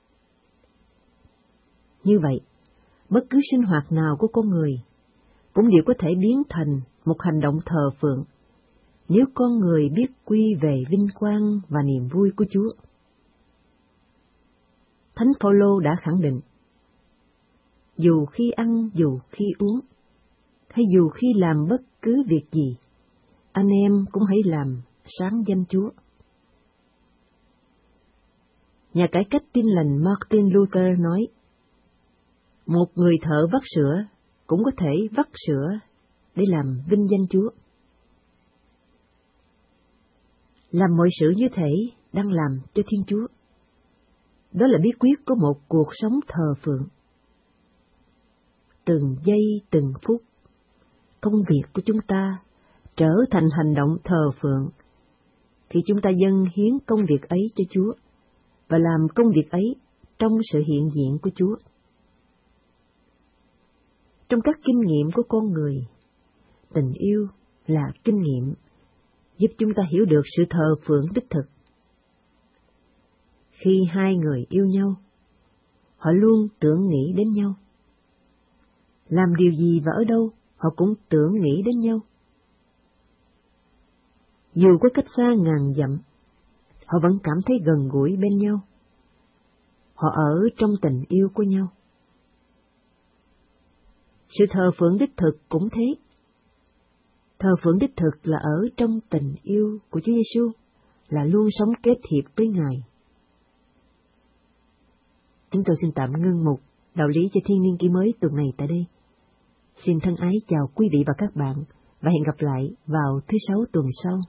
Như vậy, bất cứ sinh hoạt nào của con người cũng đều có thể biến thành một hành động thờ phượng nếu con người biết quy về vinh quang và niềm vui của Chúa. Thánh Phaolô đã khẳng định, dù khi ăn, dù khi uống, hay dù khi làm bất cứ việc gì, anh em cũng hãy làm sáng danh Chúa. Nhà cải cách Tin lành Martin Luther nói, một người thợ vắt sữa cũng có thể vắt sữa để làm vinh danh Chúa. Làm mọi sự như thể đang làm cho Thiên Chúa. Đó là bí quyết của một cuộc sống thờ phượng. Từng giây từng phút, công việc của chúng ta trở thành hành động thờ phượng khi chúng ta dâng hiến công việc ấy cho Chúa và làm công việc ấy trong sự hiện diện của Chúa. Trong các kinh nghiệm của con người, tình yêu là kinh nghiệm giúp chúng ta hiểu được sự thờ phượng đích thực. Khi hai người yêu nhau, họ luôn tưởng nghĩ đến nhau. Làm điều gì và ở đâu, họ cũng tưởng nghĩ đến nhau. Dù có cách xa ngàn dặm, họ vẫn cảm thấy gần gũi bên nhau. Họ ở trong tình yêu của nhau. Sự thờ phượng đích thực cũng thế. Thờ phượng đích thực là ở trong tình yêu của Chúa Giêsu, là luôn sống kết hiệp với Ngài. Chúng tôi xin tạm ngưng mục Đạo lý cho thiên niên kỷ mới tuần này tại đây. Xin thân ái chào quý vị và các bạn, và hẹn gặp lại vào thứ Sáu tuần sau.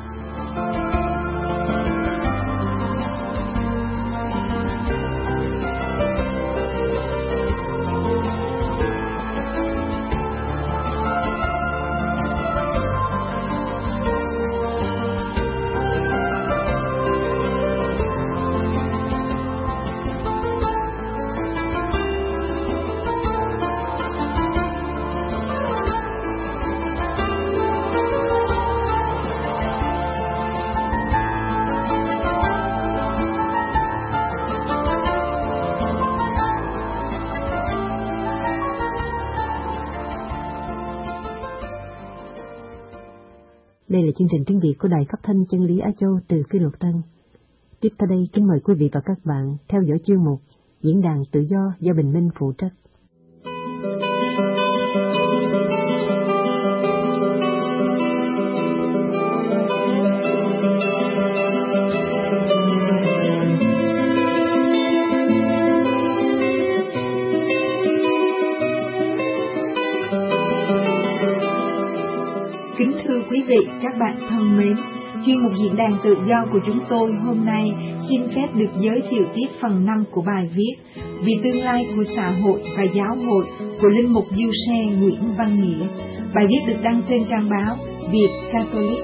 Đây là chương trình tiếng Việt của Đài Phát thanh Chân lý Á Châu từ Phi Luật Tân. Tiếp theo đây, kính mời quý vị và các bạn theo dõi chuyên mục Diễn đàn Tự do Bình Minh phụ trách. Kính thưa quý vị, các bạn thân mến, chuyên mục Diễn đàn Tự do của chúng tôi hôm nay xin phép được giới thiệu tiếp phần 5 của bài viết Vì tương lai của xã hội và giáo hội của Linh mục Du Xe Nguyễn Văn Nghĩa. Bài viết được đăng trên trang báo Việt Catholic.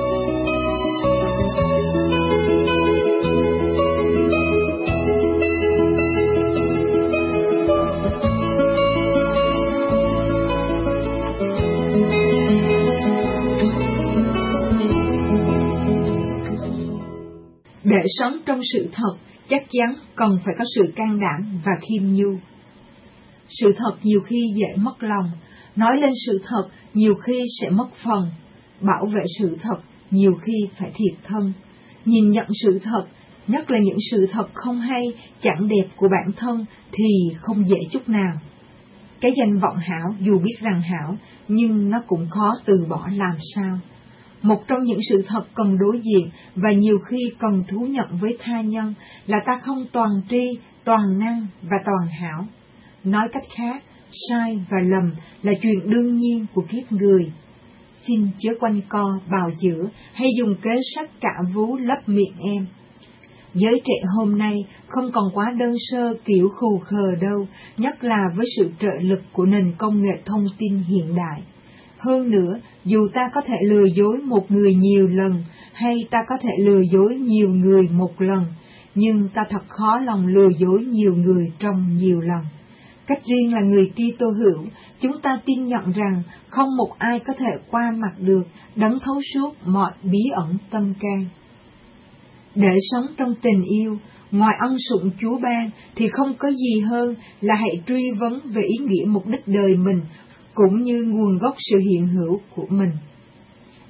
Để sống trong sự thật, chắc chắn cần phải có sự can đảm và khiêm nhu. Sự thật nhiều khi dễ mất lòng, nói lên sự thật nhiều khi sẽ mất phần, bảo vệ sự thật nhiều khi phải thiệt thân, nhìn nhận sự thật, nhất là những sự thật không hay, chẳng đẹp của bản thân thì không dễ chút nào. Cái danh vọng hảo dù biết rằng hảo, nhưng nó cũng khó từ bỏ làm sao. Một trong những sự thật cần đối diện và nhiều khi cần thú nhận với tha nhân là ta không toàn tri, toàn năng và toàn hảo. Nói cách khác, sai và lầm là chuyện đương nhiên của kiếp người. Xin chớ quanh co, bào chữa hay dùng kế sách cả vú lấp miệng em. Giới trẻ hôm nay không còn quá đơn sơ kiểu khù khờ đâu, nhất là với sự trợ lực của nền công nghệ thông tin hiện đại. Hơn nữa, dù ta có thể lừa dối một người nhiều lần, hay ta có thể lừa dối nhiều người một lần, nhưng ta thật khó lòng lừa dối nhiều người trong nhiều lần. Cách riêng là người Kitô hữu, chúng ta tin nhận rằng không một ai có thể qua mặt được đấng thấu suốt mọi bí ẩn tâm can. Để sống trong tình yêu, ngoài ân sủng Chúa ban thì không có gì hơn là hãy truy vấn về ý nghĩa mục đích đời mình, cũng như nguồn gốc sự hiện hữu của mình.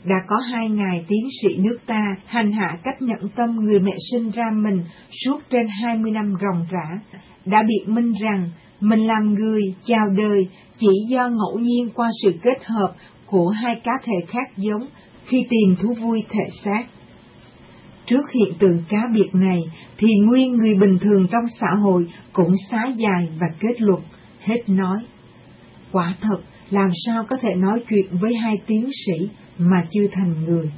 đã có 2.000 tiến sĩ nước ta hành hạ cách nhẫn tâm người mẹ sinh ra mình suốt trên 20 năm ròng rã, đã biện minh rằng mình làm người chào đời chỉ do ngẫu nhiên qua sự kết hợp của hai cá thể khác giống khi tìm thú vui thể xác. Trước hiện tượng cá biệt này thì nguyên người bình thường trong xã hội cũng xá dài và kết luận, hết nói. Quả thật, làm sao có thể nói chuyện với hai tiến sĩ mà chưa thành người?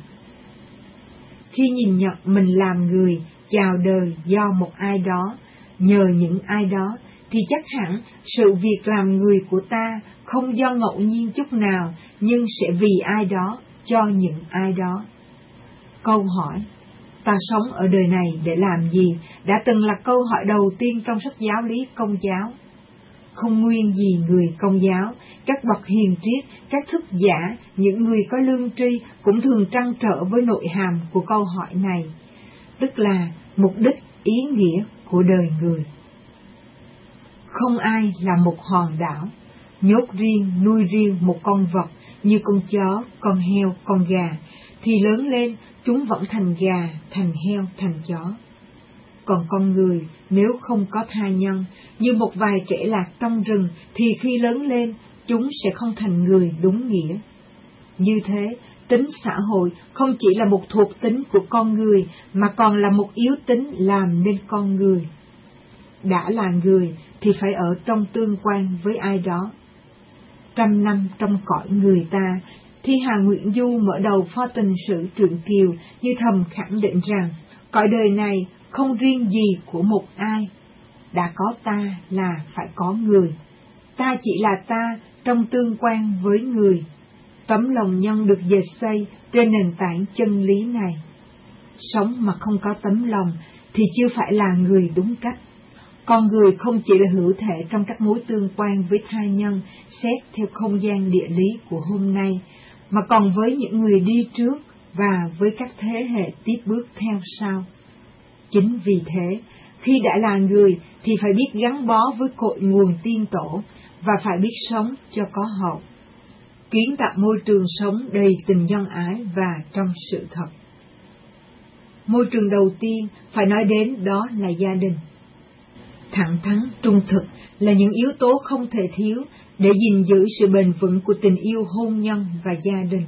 Khi nhìn nhận mình làm người chào đời do một ai đó, nhờ những ai đó, thì chắc hẳn sự việc làm người của ta không do ngẫu nhiên chút nào, nhưng sẽ vì ai đó, cho những ai đó. Câu hỏi, ta sống ở đời này để làm gì, đã từng là câu hỏi đầu tiên trong sách giáo lý Công giáo. Không nguyên gì người Công giáo, các bậc hiền triết, các thức giả, những người có lương tri cũng thường trăn trở với nội hàm của câu hỏi này, tức là mục đích, ý nghĩa của đời người. Không ai là một hòn đảo, nhốt riêng, nuôi riêng một con vật như con chó, con heo, con gà, thì lớn lên chúng vẫn thành gà, thành heo, thành chó. Còn con người nếu không có tha nhân, như một vài kẻ lạc trong rừng, thì khi lớn lên chúng sẽ không thành người đúng nghĩa. Như thế, tính xã hội không chỉ là một thuộc tính của con người, mà còn là một yếu tính làm nên con người. Đã là người thì phải ở trong tương quan với ai đó. 100 năm trong cõi người ta, Thi Hà Nguyễn Du mở đầu pho tình sử truyện Kiều như thầm khẳng định rằng cõi đời này không riêng gì của một ai, đã có ta là phải có người. Ta chỉ là ta trong tương quan với người. Tấm lòng nhân được dệt xây trên nền tảng chân lý này. Sống mà không có tấm lòng thì chưa phải là người đúng cách. Con người không chỉ là hữu thể trong các mối tương quan với tha nhân xét theo không gian địa lý của hôm nay, mà còn với những người đi trước và với các thế hệ tiếp bước theo sau. Chính vì thế, khi đã là người thì phải biết gắn bó với cội nguồn tiên tổ và phải biết sống cho có hậu, kiến tạo môi trường sống đầy tình nhân ái và trong sự thật. Môi trường đầu tiên phải nói đến đó là gia đình. Thẳng thắn, trung thực là những yếu tố không thể thiếu để gìn giữ sự bền vững của tình yêu hôn nhân và gia đình.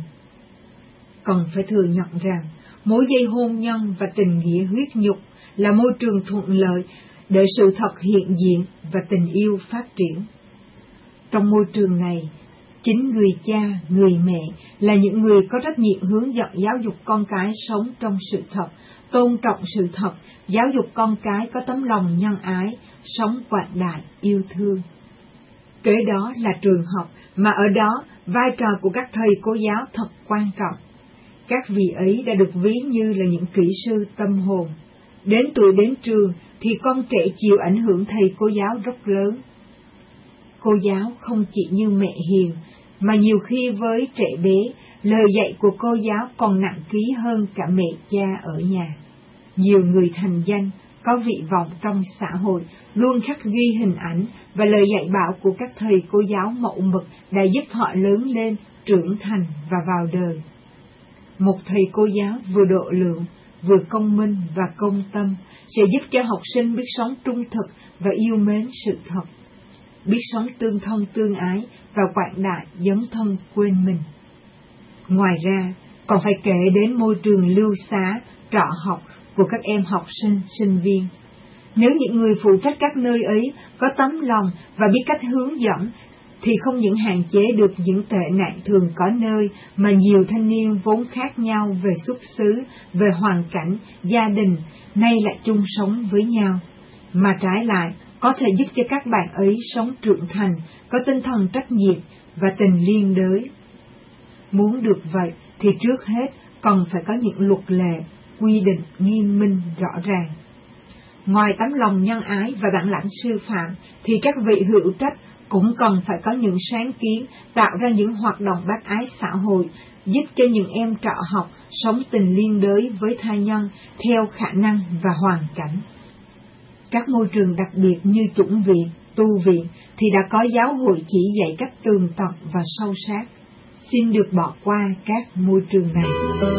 Còn phải thừa nhận rằng, mối dây hôn nhân và tình nghĩa huyết nhục là môi trường thuận lợi để sự thật hiện diện và tình yêu phát triển. Trong môi trường này, chính người cha, người mẹ là những người có trách nhiệm hướng dẫn giáo dục con cái sống trong sự thật, tôn trọng sự thật, giáo dục con cái có tấm lòng nhân ái, sống quảng đại, yêu thương. Kế đó là trường học, mà ở đó vai trò của các thầy cô giáo thật quan trọng. Các vị ấy đã được ví như là những kỹ sư tâm hồn. Đến tuổi đến trường thì con trẻ chịu ảnh hưởng thầy cô giáo rất lớn. Cô giáo không chỉ như mẹ hiền, mà nhiều khi với trẻ bé, lời dạy của cô giáo còn nặng ký hơn cả mẹ cha ở nhà. Nhiều người thành danh, có vị vọng trong xã hội, luôn khắc ghi hình ảnh và lời dạy bảo của các thầy cô giáo mẫu mực đã giúp họ lớn lên, trưởng thành và vào đời. Một thầy cô giáo vừa độ lượng, vừa công minh và công tâm sẽ giúp cho học sinh biết sống trung thực và yêu mến sự thật, biết sống tương thông tương ái và quảng đại dấn thân quên mình. Ngoài ra, còn phải kể đến môi trường lưu xá, trọ học của các em học sinh, sinh viên. Nếu những người phụ trách các nơi ấy có tấm lòng và biết cách hướng dẫn, thì không những hạn chế được những tệ nạn thường có nơi, mà nhiều thanh niên vốn khác nhau về xuất xứ, về hoàn cảnh, gia đình, nay lại chung sống với nhau, mà trái lại có thể giúp cho các bạn ấy sống trưởng thành, có tinh thần trách nhiệm và tình liên đới. Muốn được vậy thì trước hết cần phải có những luật lệ, quy định nghiêm minh rõ ràng. Ngoài tấm lòng nhân ái và bản lãnh sư phạm, thì các vị hữu trách cũng cần phải có những sáng kiến tạo ra những hoạt động bác ái xã hội, giúp cho những em trọ học sống tình liên đới với tha nhân theo khả năng và hoàn cảnh. Các môi trường đặc biệt như chủng viện, tu viện thì đã có giáo hội chỉ dạy cách tường tận và sâu sát. xin được bỏ qua các môi trường này.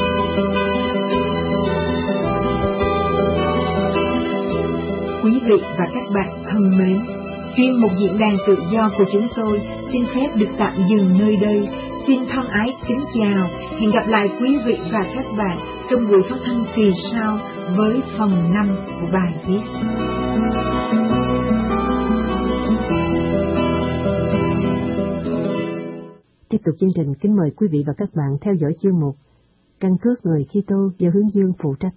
Quý vị và các bạn thân mến, chuyên mục diễn đàn tự do của chúng tôi xin phép được tạm dừng nơi đây. Xin thân ái kính chào, hẹn gặp lại quý vị và các bạn trong buổi phát thanh kỳ sau với phần 5 của bài viết. Tiếp tục chương trình, kính mời quý vị và các bạn theo dõi chuyên mục Căn cước người Kitô do Hướng Dương phụ trách.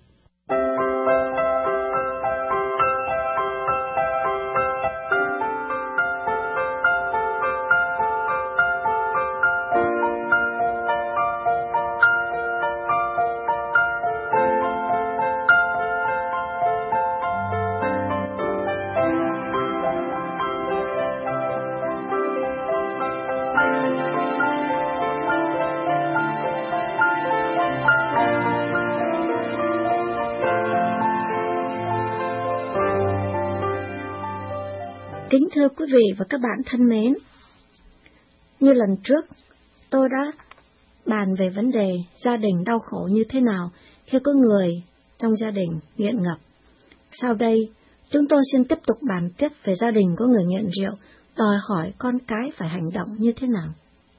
Kính thưa quý vị và các bạn thân mến, như lần trước, tôi đã bàn về vấn đề gia đình đau khổ như thế nào khi có người trong gia đình nghiện ngập. Sau đây, chúng tôi xin tiếp tục bàn tiếp về gia đình có người nghiện rượu, đòi hỏi con cái phải hành động như thế nào.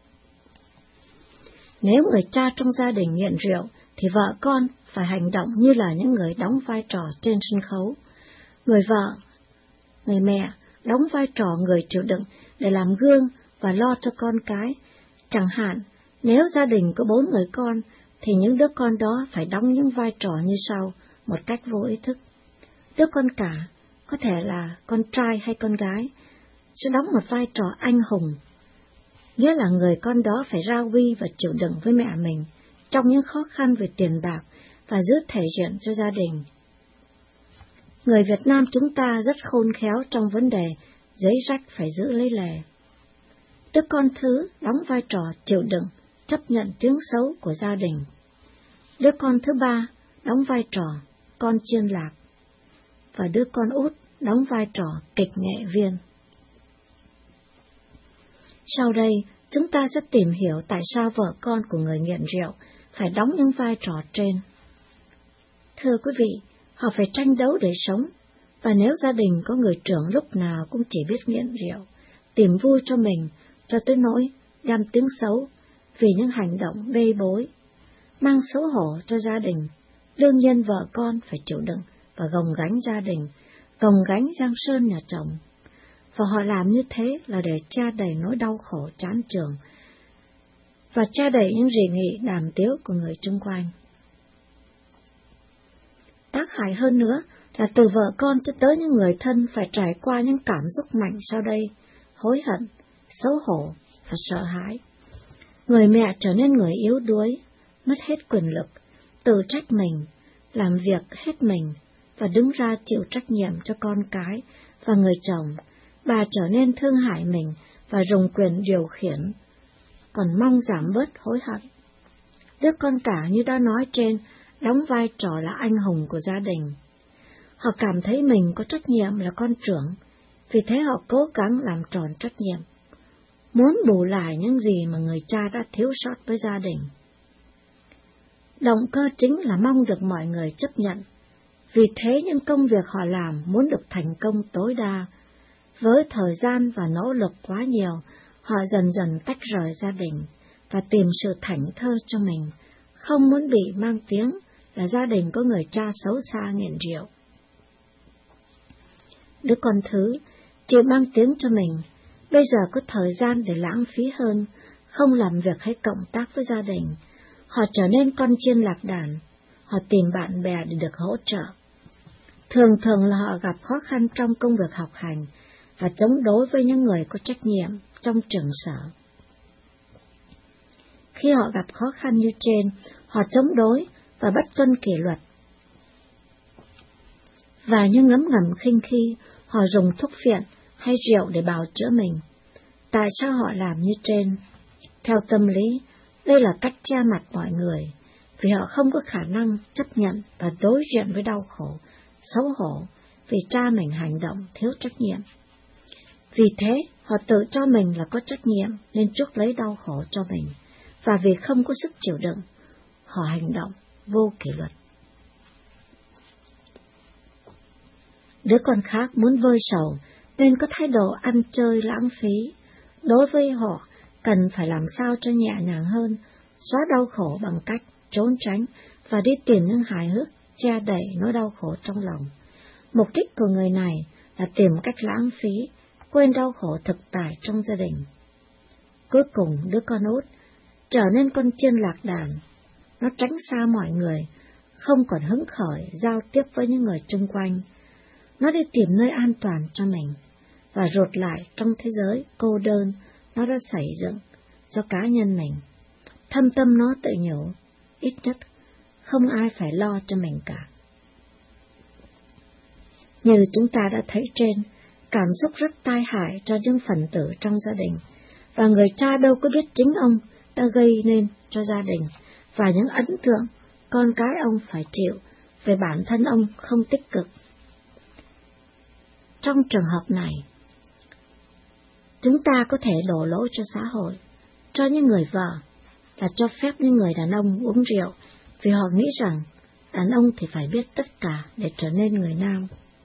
Nếu người cha trong gia đình nghiện rượu, thì vợ con phải hành động như là những người đóng vai trò trên sân khấu. Người vợ, người mẹ đóng vai trò người chịu đựng để làm gương và lo cho con cái. Chẳng hạn, nếu gia đình có 4 người con, thì những đứa con đó phải đóng những vai trò như sau, một cách vô ý thức. Đứa con cả, có thể là con trai hay con gái, sẽ đóng một vai trò anh hùng, nghĩa là người con đó phải ra uy và chịu đựng với mẹ mình trong những khó khăn về tiền bạc và giữ thể diện cho gia đình. Người Việt Nam chúng ta rất khôn khéo trong vấn đề giấy rách phải giữ lấy lề. Đứa con thứ đóng vai trò chịu đựng, chấp nhận tiếng xấu của gia đình. Đứa con thứ ba đóng vai trò con chiên lạc. Và đứa con út đóng vai trò kịch nghệ viên. Sau đây, chúng ta sẽ tìm hiểu tại sao vợ con của người nghiện rượu phải đóng những vai trò trên. Thưa quý vị, họ phải tranh đấu để sống, và nếu gia đình có người trưởng lúc nào cũng chỉ biết nghiện rượu, tìm vui cho mình, cho tới nỗi gan tiếng xấu vì những hành động bê bối, mang xấu hổ cho gia đình, đương nhiên vợ con phải chịu đựng và gồng gánh gia đình, gồng gánh giang sơn nhà chồng. Và họ làm như thế là để che đầy nỗi đau khổ chán chường và che đầy những dị nghị đàm tiếu của người chung quanh. Tác hại hơn nữa là từ vợ con cho tới những người thân phải trải qua những cảm xúc mạnh sau đây: hối hận, xấu hổ và sợ hãi. Người mẹ trở nên người yếu đuối, mất hết quyền lực, tự trách mình, làm việc hết mình và đứng ra chịu trách nhiệm cho con cái. Và người chồng, bà trở nên thương hại mình và dùng quyền điều khiển, còn mong giảm bớt hối hận. Đứa con cả như đã nói trên, đóng vai trò là anh hùng của gia đình. Họ cảm thấy mình có trách nhiệm là con trưởng, vì thế họ cố gắng làm tròn trách nhiệm, muốn bù lại những gì mà người cha đã thiếu sót với gia đình. Động cơ chính là mong được mọi người chấp nhận, vì thế những công việc họ làm muốn được thành công tối đa. Với thời gian và nỗ lực quá nhiều, họ dần dần tách rời gia đình và tìm sự thảnh thơi cho mình, không muốn bị mang tiếng là gia đình có người cha xấu xa nghiện rượu. Đứa con thứ chịu mang tiếng cho mình, bây giờ có thời gian để lãng phí hơn, không làm việc hay cộng tác với gia đình. Họ trở nên con chiên lạc đàn, họ tìm bạn bè để được hỗ trợ. Thường là họ gặp khó khăn trong công việc học hành và chống đối với những người có trách nhiệm trong trường sở. Khi họ gặp khó khăn như trên, họ chống đối và bất tuân kỷ luật. Và như ngấm ngầm khinh khi, họ dùng thuốc phiện hay rượu để bào chữa mình. Tại sao họ làm như trên? Theo tâm lý, đây là cách che mặt mọi người, vì họ không có khả năng chấp nhận và đối diện với đau khổ, xấu hổ vì cha mình hành động thiếu trách nhiệm. Vì thế, họ tự cho mình là có trách nhiệm nên chuốc lấy đau khổ cho mình, và vì không có sức chịu đựng, họ hành động vô kỷ luật. Đứa con khác muốn vơi sầu nên có thái độ ăn chơi lãng phí. Đối với họ, cần phải làm sao cho nhẹ nhàng hơn, xóa đau khổ bằng cách trốn tránh và đi tìm những hài hước che đậy nỗi đau khổ trong lòng. Mục đích của người này là tìm cách lãng phí, quên đau khổ thực tại trong gia đình. Cuối cùng, đứa con út trở nên con chiên lạc đàn. Nó tránh xa mọi người, không còn hứng khởi giao tiếp với những người xung quanh. Nó đi tìm nơi an toàn cho mình, và rụt lại trong thế giới cô đơn nó đã xây dựng cho cá nhân mình. Thâm tâm nó tự nhủ, ít nhất không ai phải lo cho mình cả. Như chúng ta đã thấy trên, cảm xúc rất tai hại cho những phần tử trong gia đình, và người cha đâu có biết chính ông đã gây nên cho gia đình và những ấn tượng con cái ông phải chịu về bản thân ông không tích cực. Trong trường hợp này, chúng ta có thể đổ lỗi cho xã hội, cho những người vợ, là cho phép những người đàn ông uống rượu vì họ nghĩ rằng đàn ông thì phải biết tất cả để trở nên người nam.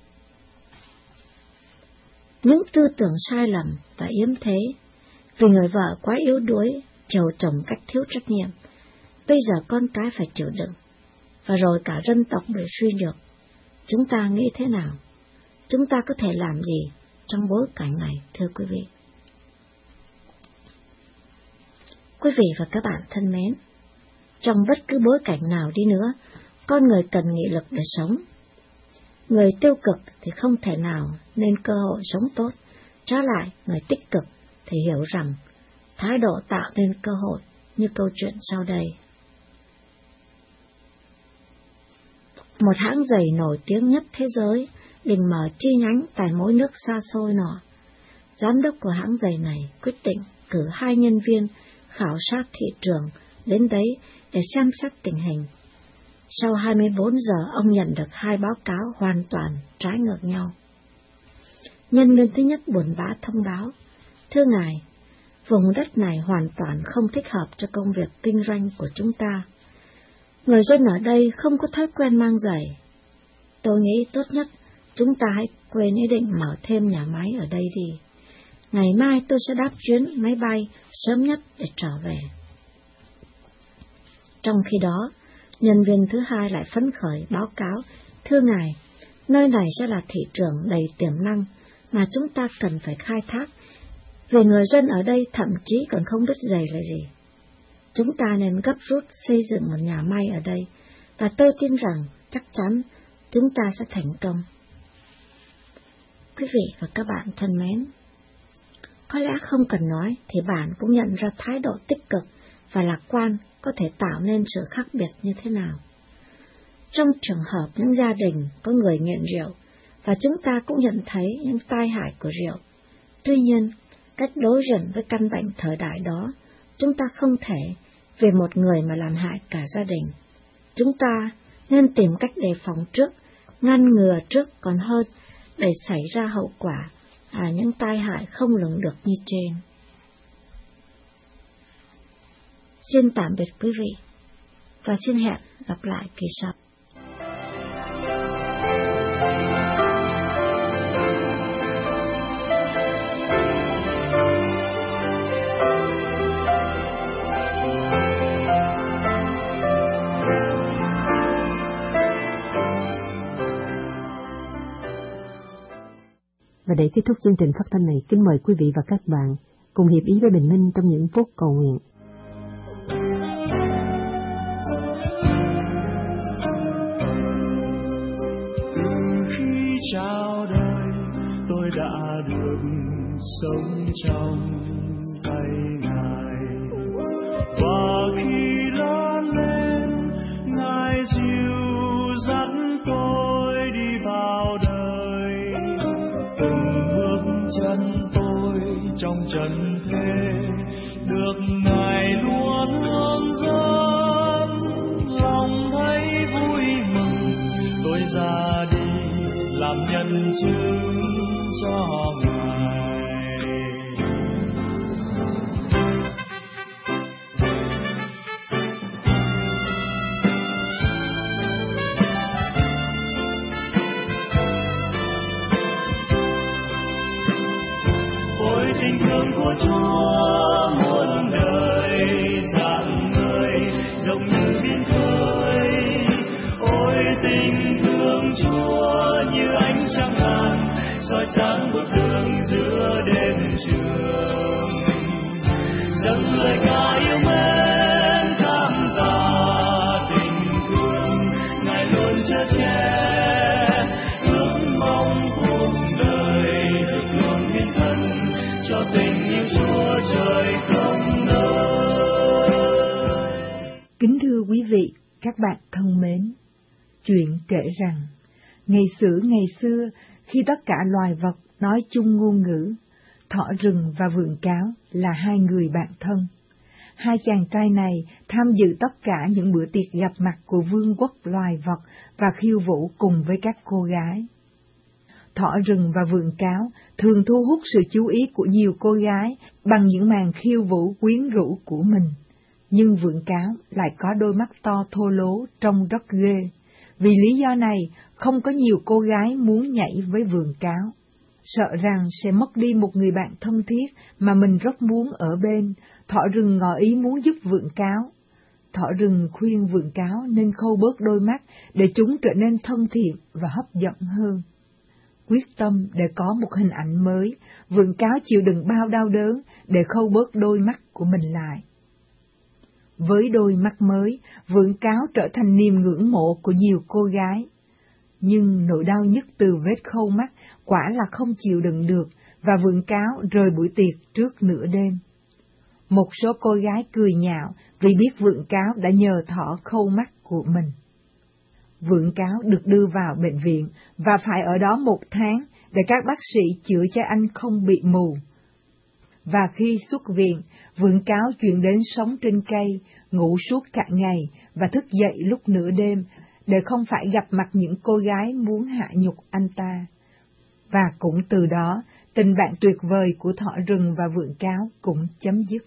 Những tư tưởng sai lầm và yếm thế, vì người vợ quá yếu đuối, chiều chồng cách thiếu trách nhiệm, bây giờ con cái phải chịu đựng, và rồi cả dân tộc bị suy nhược. Chúng ta nghĩ thế nào? Chúng ta có thể làm gì trong bối cảnh này, thưa quý vị? Quý vị và các bạn thân mến, trong bất cứ bối cảnh nào đi nữa, con người cần nghị lực để sống. Người tiêu cực thì không thể nào nên cơ hội sống tốt, trái lại người tích cực thì hiểu rằng thái độ tạo nên cơ hội như câu chuyện sau đây. Một hãng giày nổi tiếng nhất thế giới định mở chi nhánh tại mỗi nước xa xôi nọ. Giám đốc của hãng giày này quyết định cử 2 nhân viên khảo sát thị trường đến đấy để xem xét tình hình. Sau 24 giờ, ông nhận được 2 báo cáo hoàn toàn trái ngược nhau. Nhân viên thứ nhất buồn bã thông báo, thưa ngài, vùng đất này hoàn toàn không thích hợp cho công việc kinh doanh của chúng ta. Người dân ở đây không có thói quen mang giày. Tôi nghĩ tốt nhất chúng ta hãy quên ý định mở thêm nhà máy ở đây đi. Ngày mai tôi sẽ đáp chuyến máy bay sớm nhất để trở về. Trong khi đó, nhân viên thứ hai lại phấn khởi báo cáo, thưa ngài, nơi này sẽ là thị trường đầy tiềm năng mà chúng ta cần phải khai thác, vì người dân ở đây thậm chí còn không biết giày là gì. Chúng ta nên gấp rút xây dựng một nhà may ở đây, và tôi tin rằng chắc chắn chúng ta sẽ thành công. Quý vị và các bạn thân mến, có lẽ không cần nói thì bạn cũng nhận ra thái độ tích cực và lạc quan có thể tạo nên sự khác biệt như thế nào. Trong trường hợp những gia đình có người nghiện rượu, và chúng ta cũng nhận thấy những tai hại của rượu. Tuy nhiên, cách đối diện với căn bệnh thời đại đó, chúng ta không thể vì một người mà làm hại cả gia đình. Chúng ta nên tìm cách đề phòng trước, ngăn ngừa trước còn hơn để xảy ra hậu quả những tai hại không lường được như trên. Xin tạm biệt quý vị, và xin hẹn gặp lại kỳ sau. Và để kết thúc chương trình phát thanh này, kính mời quý vị và các bạn cùng hiệp ý với Bình Minh trong những phút cầu nguyện. Khi chào đời, tôi đã được sống trong tay Ngài, và khi lớn lên, Ngài dìu dắt tôi đi vào đời. Từng bước chân tôi trong trần thế được Ngài luôn hướng dẫn, lòng thấy vui mừng. Tôi ra đi làm nhân chứng cho Ngài. Chúa muôn đời dạng người rộng như biển khơi. Ôi tình thương Chúa như ánh trăng ngàn soi sáng bước đường giữa đêm trường. Dâng lời ca yêu mến cảm tạ tình thương Ngài luôn chở che. Ước mong cuộc đời được luôn hiến thân cho tình yêu Chúa trời không nơi. Kính thưa quý vị, các bạn thân mến, chuyện kể rằng ngày xưa khi tất cả loài vật nói chung ngôn ngữ, thỏ rừng và vượn cáo là hai người bạn thân. Hai chàng trai này tham dự tất cả những bữa tiệc gặp mặt của vương quốc loài vật và khiêu vũ cùng với các cô gái. Thỏ rừng và vượn cáo thường thu hút sự chú ý của nhiều cô gái bằng những màn khiêu vũ quyến rũ của mình. Nhưng vượn cáo lại có đôi mắt to thô lố trông rất ghê. Vì lý do này, không có nhiều cô gái muốn nhảy với vượn cáo. Sợ rằng sẽ mất đi một người bạn thân thiết mà mình rất muốn ở bên, thỏ rừng ngỏ ý muốn giúp vượn cáo. Thỏ rừng khuyên vượn cáo nên khâu bớt đôi mắt để chúng trở nên thân thiện và hấp dẫn hơn. Quyết tâm để có một hình ảnh mới, vượn cáo chịu đựng bao đau đớn để khâu bớt đôi mắt của mình lại. Với đôi mắt mới, vượn cáo trở thành niềm ngưỡng mộ của nhiều cô gái. Nhưng nỗi đau nhất từ vết khâu mắt quả là không chịu đựng được, và vượn cáo rời buổi tiệc trước nửa đêm. Một số cô gái cười nhạo vì biết vượn cáo đã nhờ thỏ khâu mắt của mình. Vượn cáo được đưa vào bệnh viện và phải ở đó 1 tháng để các bác sĩ chữa cho anh không bị mù. Và khi xuất viện, vượn cáo chuyển đến sống trên cây, ngủ suốt cả ngày và thức dậy lúc nửa đêm để không phải gặp mặt những cô gái muốn hạ nhục anh ta. Và cũng từ đó, tình bạn tuyệt vời của thỏ rừng và vượn cáo cũng chấm dứt.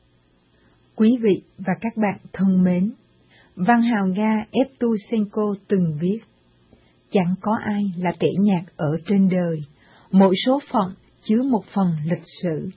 Quý vị và các bạn thân mến, văn hào Nga Evtushenko từng viết: chẳng có ai là kẻ nhạt ở trên đời, mỗi số phận chứa một phần lịch sử.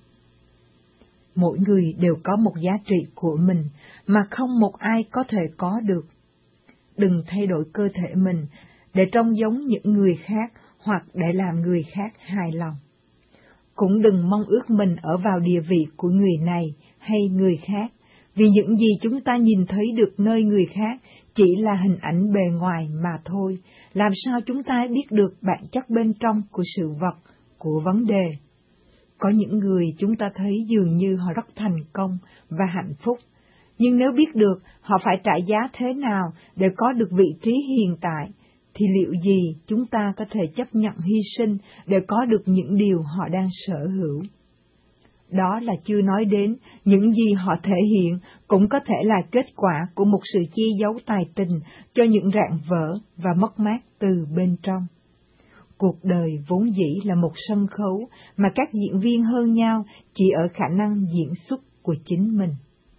Mỗi người đều có một giá trị của mình mà không một ai có thể có được. Đừng thay đổi cơ thể mình để trông giống những người khác hoặc để làm người khác hài lòng. Cũng đừng mong ước mình ở vào địa vị của người này hay người khác, vì những gì chúng ta nhìn thấy được nơi người khác chỉ là hình ảnh bề ngoài mà thôi. Làm sao chúng ta biết được bản chất bên trong của sự vật, của vấn đề? Có những người chúng ta thấy dường như họ rất thành công và hạnh phúc, nhưng nếu biết được họ phải trả giá thế nào để có được vị trí hiện tại, thì liệu gì chúng ta có thể chấp nhận hy sinh để có được những điều họ đang sở hữu? Đó là chưa nói đến những gì họ thể hiện cũng có thể là kết quả của một sự che giấu tài tình cho những rạn vỡ và mất mát từ bên trong. Cuộc đời vốn dĩ là một sân khấu mà các diễn viên hơn nhau chỉ ở khả năng diễn xuất của chính mình.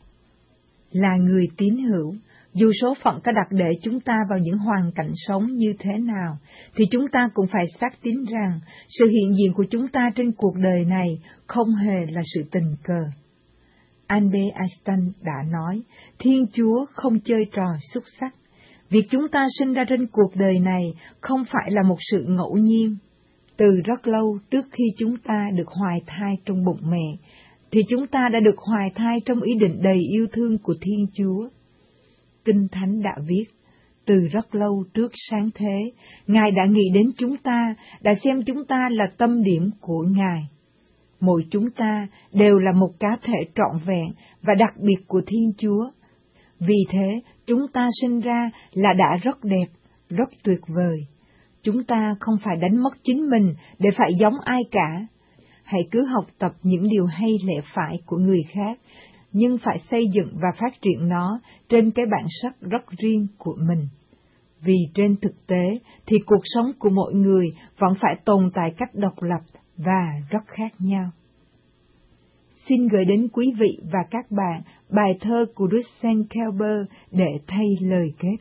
Là người tín hữu, dù số phận có đặt để chúng ta vào những hoàn cảnh sống như thế nào, thì chúng ta cũng phải xác tín rằng sự hiện diện của chúng ta trên cuộc đời này không hề là sự tình cờ. Albert Einstein đã nói, Thiên Chúa không chơi trò xúc xắc. Việc chúng ta sinh ra trên cuộc đời này không phải là một sự ngẫu nhiên. Từ rất lâu trước khi chúng ta được hoài thai trong bụng mẹ, thì chúng ta đã được hoài thai trong ý định đầy yêu thương của Thiên Chúa. Kinh Thánh đã viết, từ rất lâu trước sáng thế, Ngài đã nghĩ đến chúng ta, đã xem chúng ta là tâm điểm của Ngài. Mỗi chúng ta đều là một cá thể trọn vẹn và đặc biệt của Thiên Chúa. Vì thế, chúng ta sinh ra là đã rất đẹp, rất tuyệt vời. Chúng ta không phải đánh mất chính mình để phải giống ai cả. Hãy cứ học tập những điều hay lẽ phải của người khác, nhưng phải xây dựng và phát triển nó trên cái bản sắc rất riêng của mình. Vì trên thực tế thì cuộc sống của mỗi người vẫn phải tồn tại cách độc lập và rất khác nhau. Xin gửi đến quý vị và các bạn bài thơ của Rushen Kelber để thay lời kết.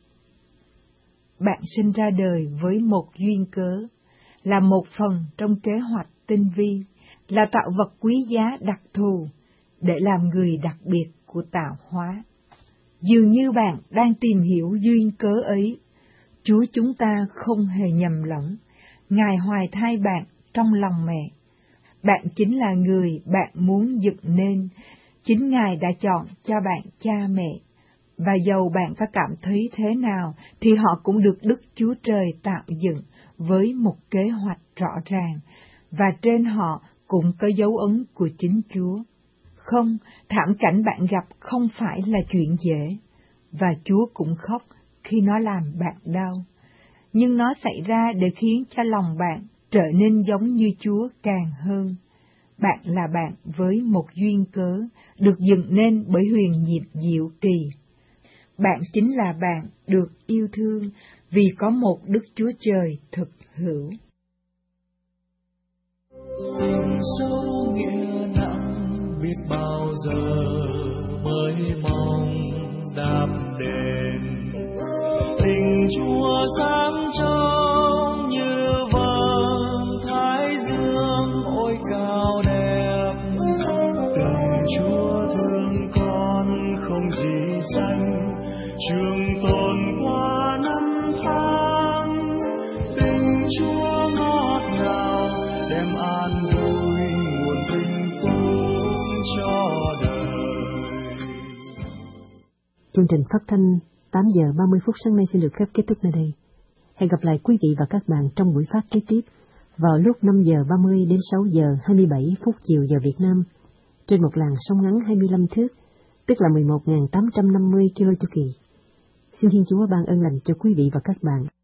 Bạn sinh ra đời với một duyên cớ, là một phần trong kế hoạch tinh vi, là tạo vật quý giá đặc thù để làm người đặc biệt của tạo hóa. Dường như bạn đang tìm hiểu duyên cớ ấy, Chúa chúng ta không hề nhầm lẫn. Ngài hoài thai bạn trong lòng mẹ. Bạn chính là người bạn muốn dựng nên. Chính Ngài đã chọn cho bạn cha mẹ. Và dầu bạn có cảm thấy thế nào, thì họ cũng được Đức Chúa Trời tạo dựng với một kế hoạch rõ ràng, và trên họ cũng có dấu ấn của chính Chúa. Không, thảm cảnh bạn gặp không phải là chuyện dễ, và Chúa cũng khóc khi nó làm bạn đau. Nhưng nó xảy ra để khiến cho lòng bạn trở nên giống như Chúa càng hơn. Bạn là bạn với một duyên cớ, được dựng nên bởi huyền nhiệm diệu kỳ. Bạn chính là bạn được yêu thương vì có một Đức Chúa Trời thực hữu. Tình sâu nghĩa nặng biết bao giờ mới mong đáp đền. Tình Chúa sáng trong như vầng thái dương ôi cao đẹp. Tình Chúa thương con không gì sánh, trường tồn qua năm tháng. Tình Chúa ngọt ngào đem an vui nguồn vinh phúc cho đời. Chương trình phát thanh 8 giờ 30 phút sáng nay xin được phép kết thúc nơi đây. Hẹn gặp lại quý vị và các bạn trong buổi phát kế tiếp vào lúc 5 giờ 30 đến 6 giờ 27 phút chiều giờ Việt Nam trên một làn sóng ngắn 25 thước, tức là 11.850 km chu kỳ. Xin Thiên Chúa ban ơn lành cho quý vị và các bạn.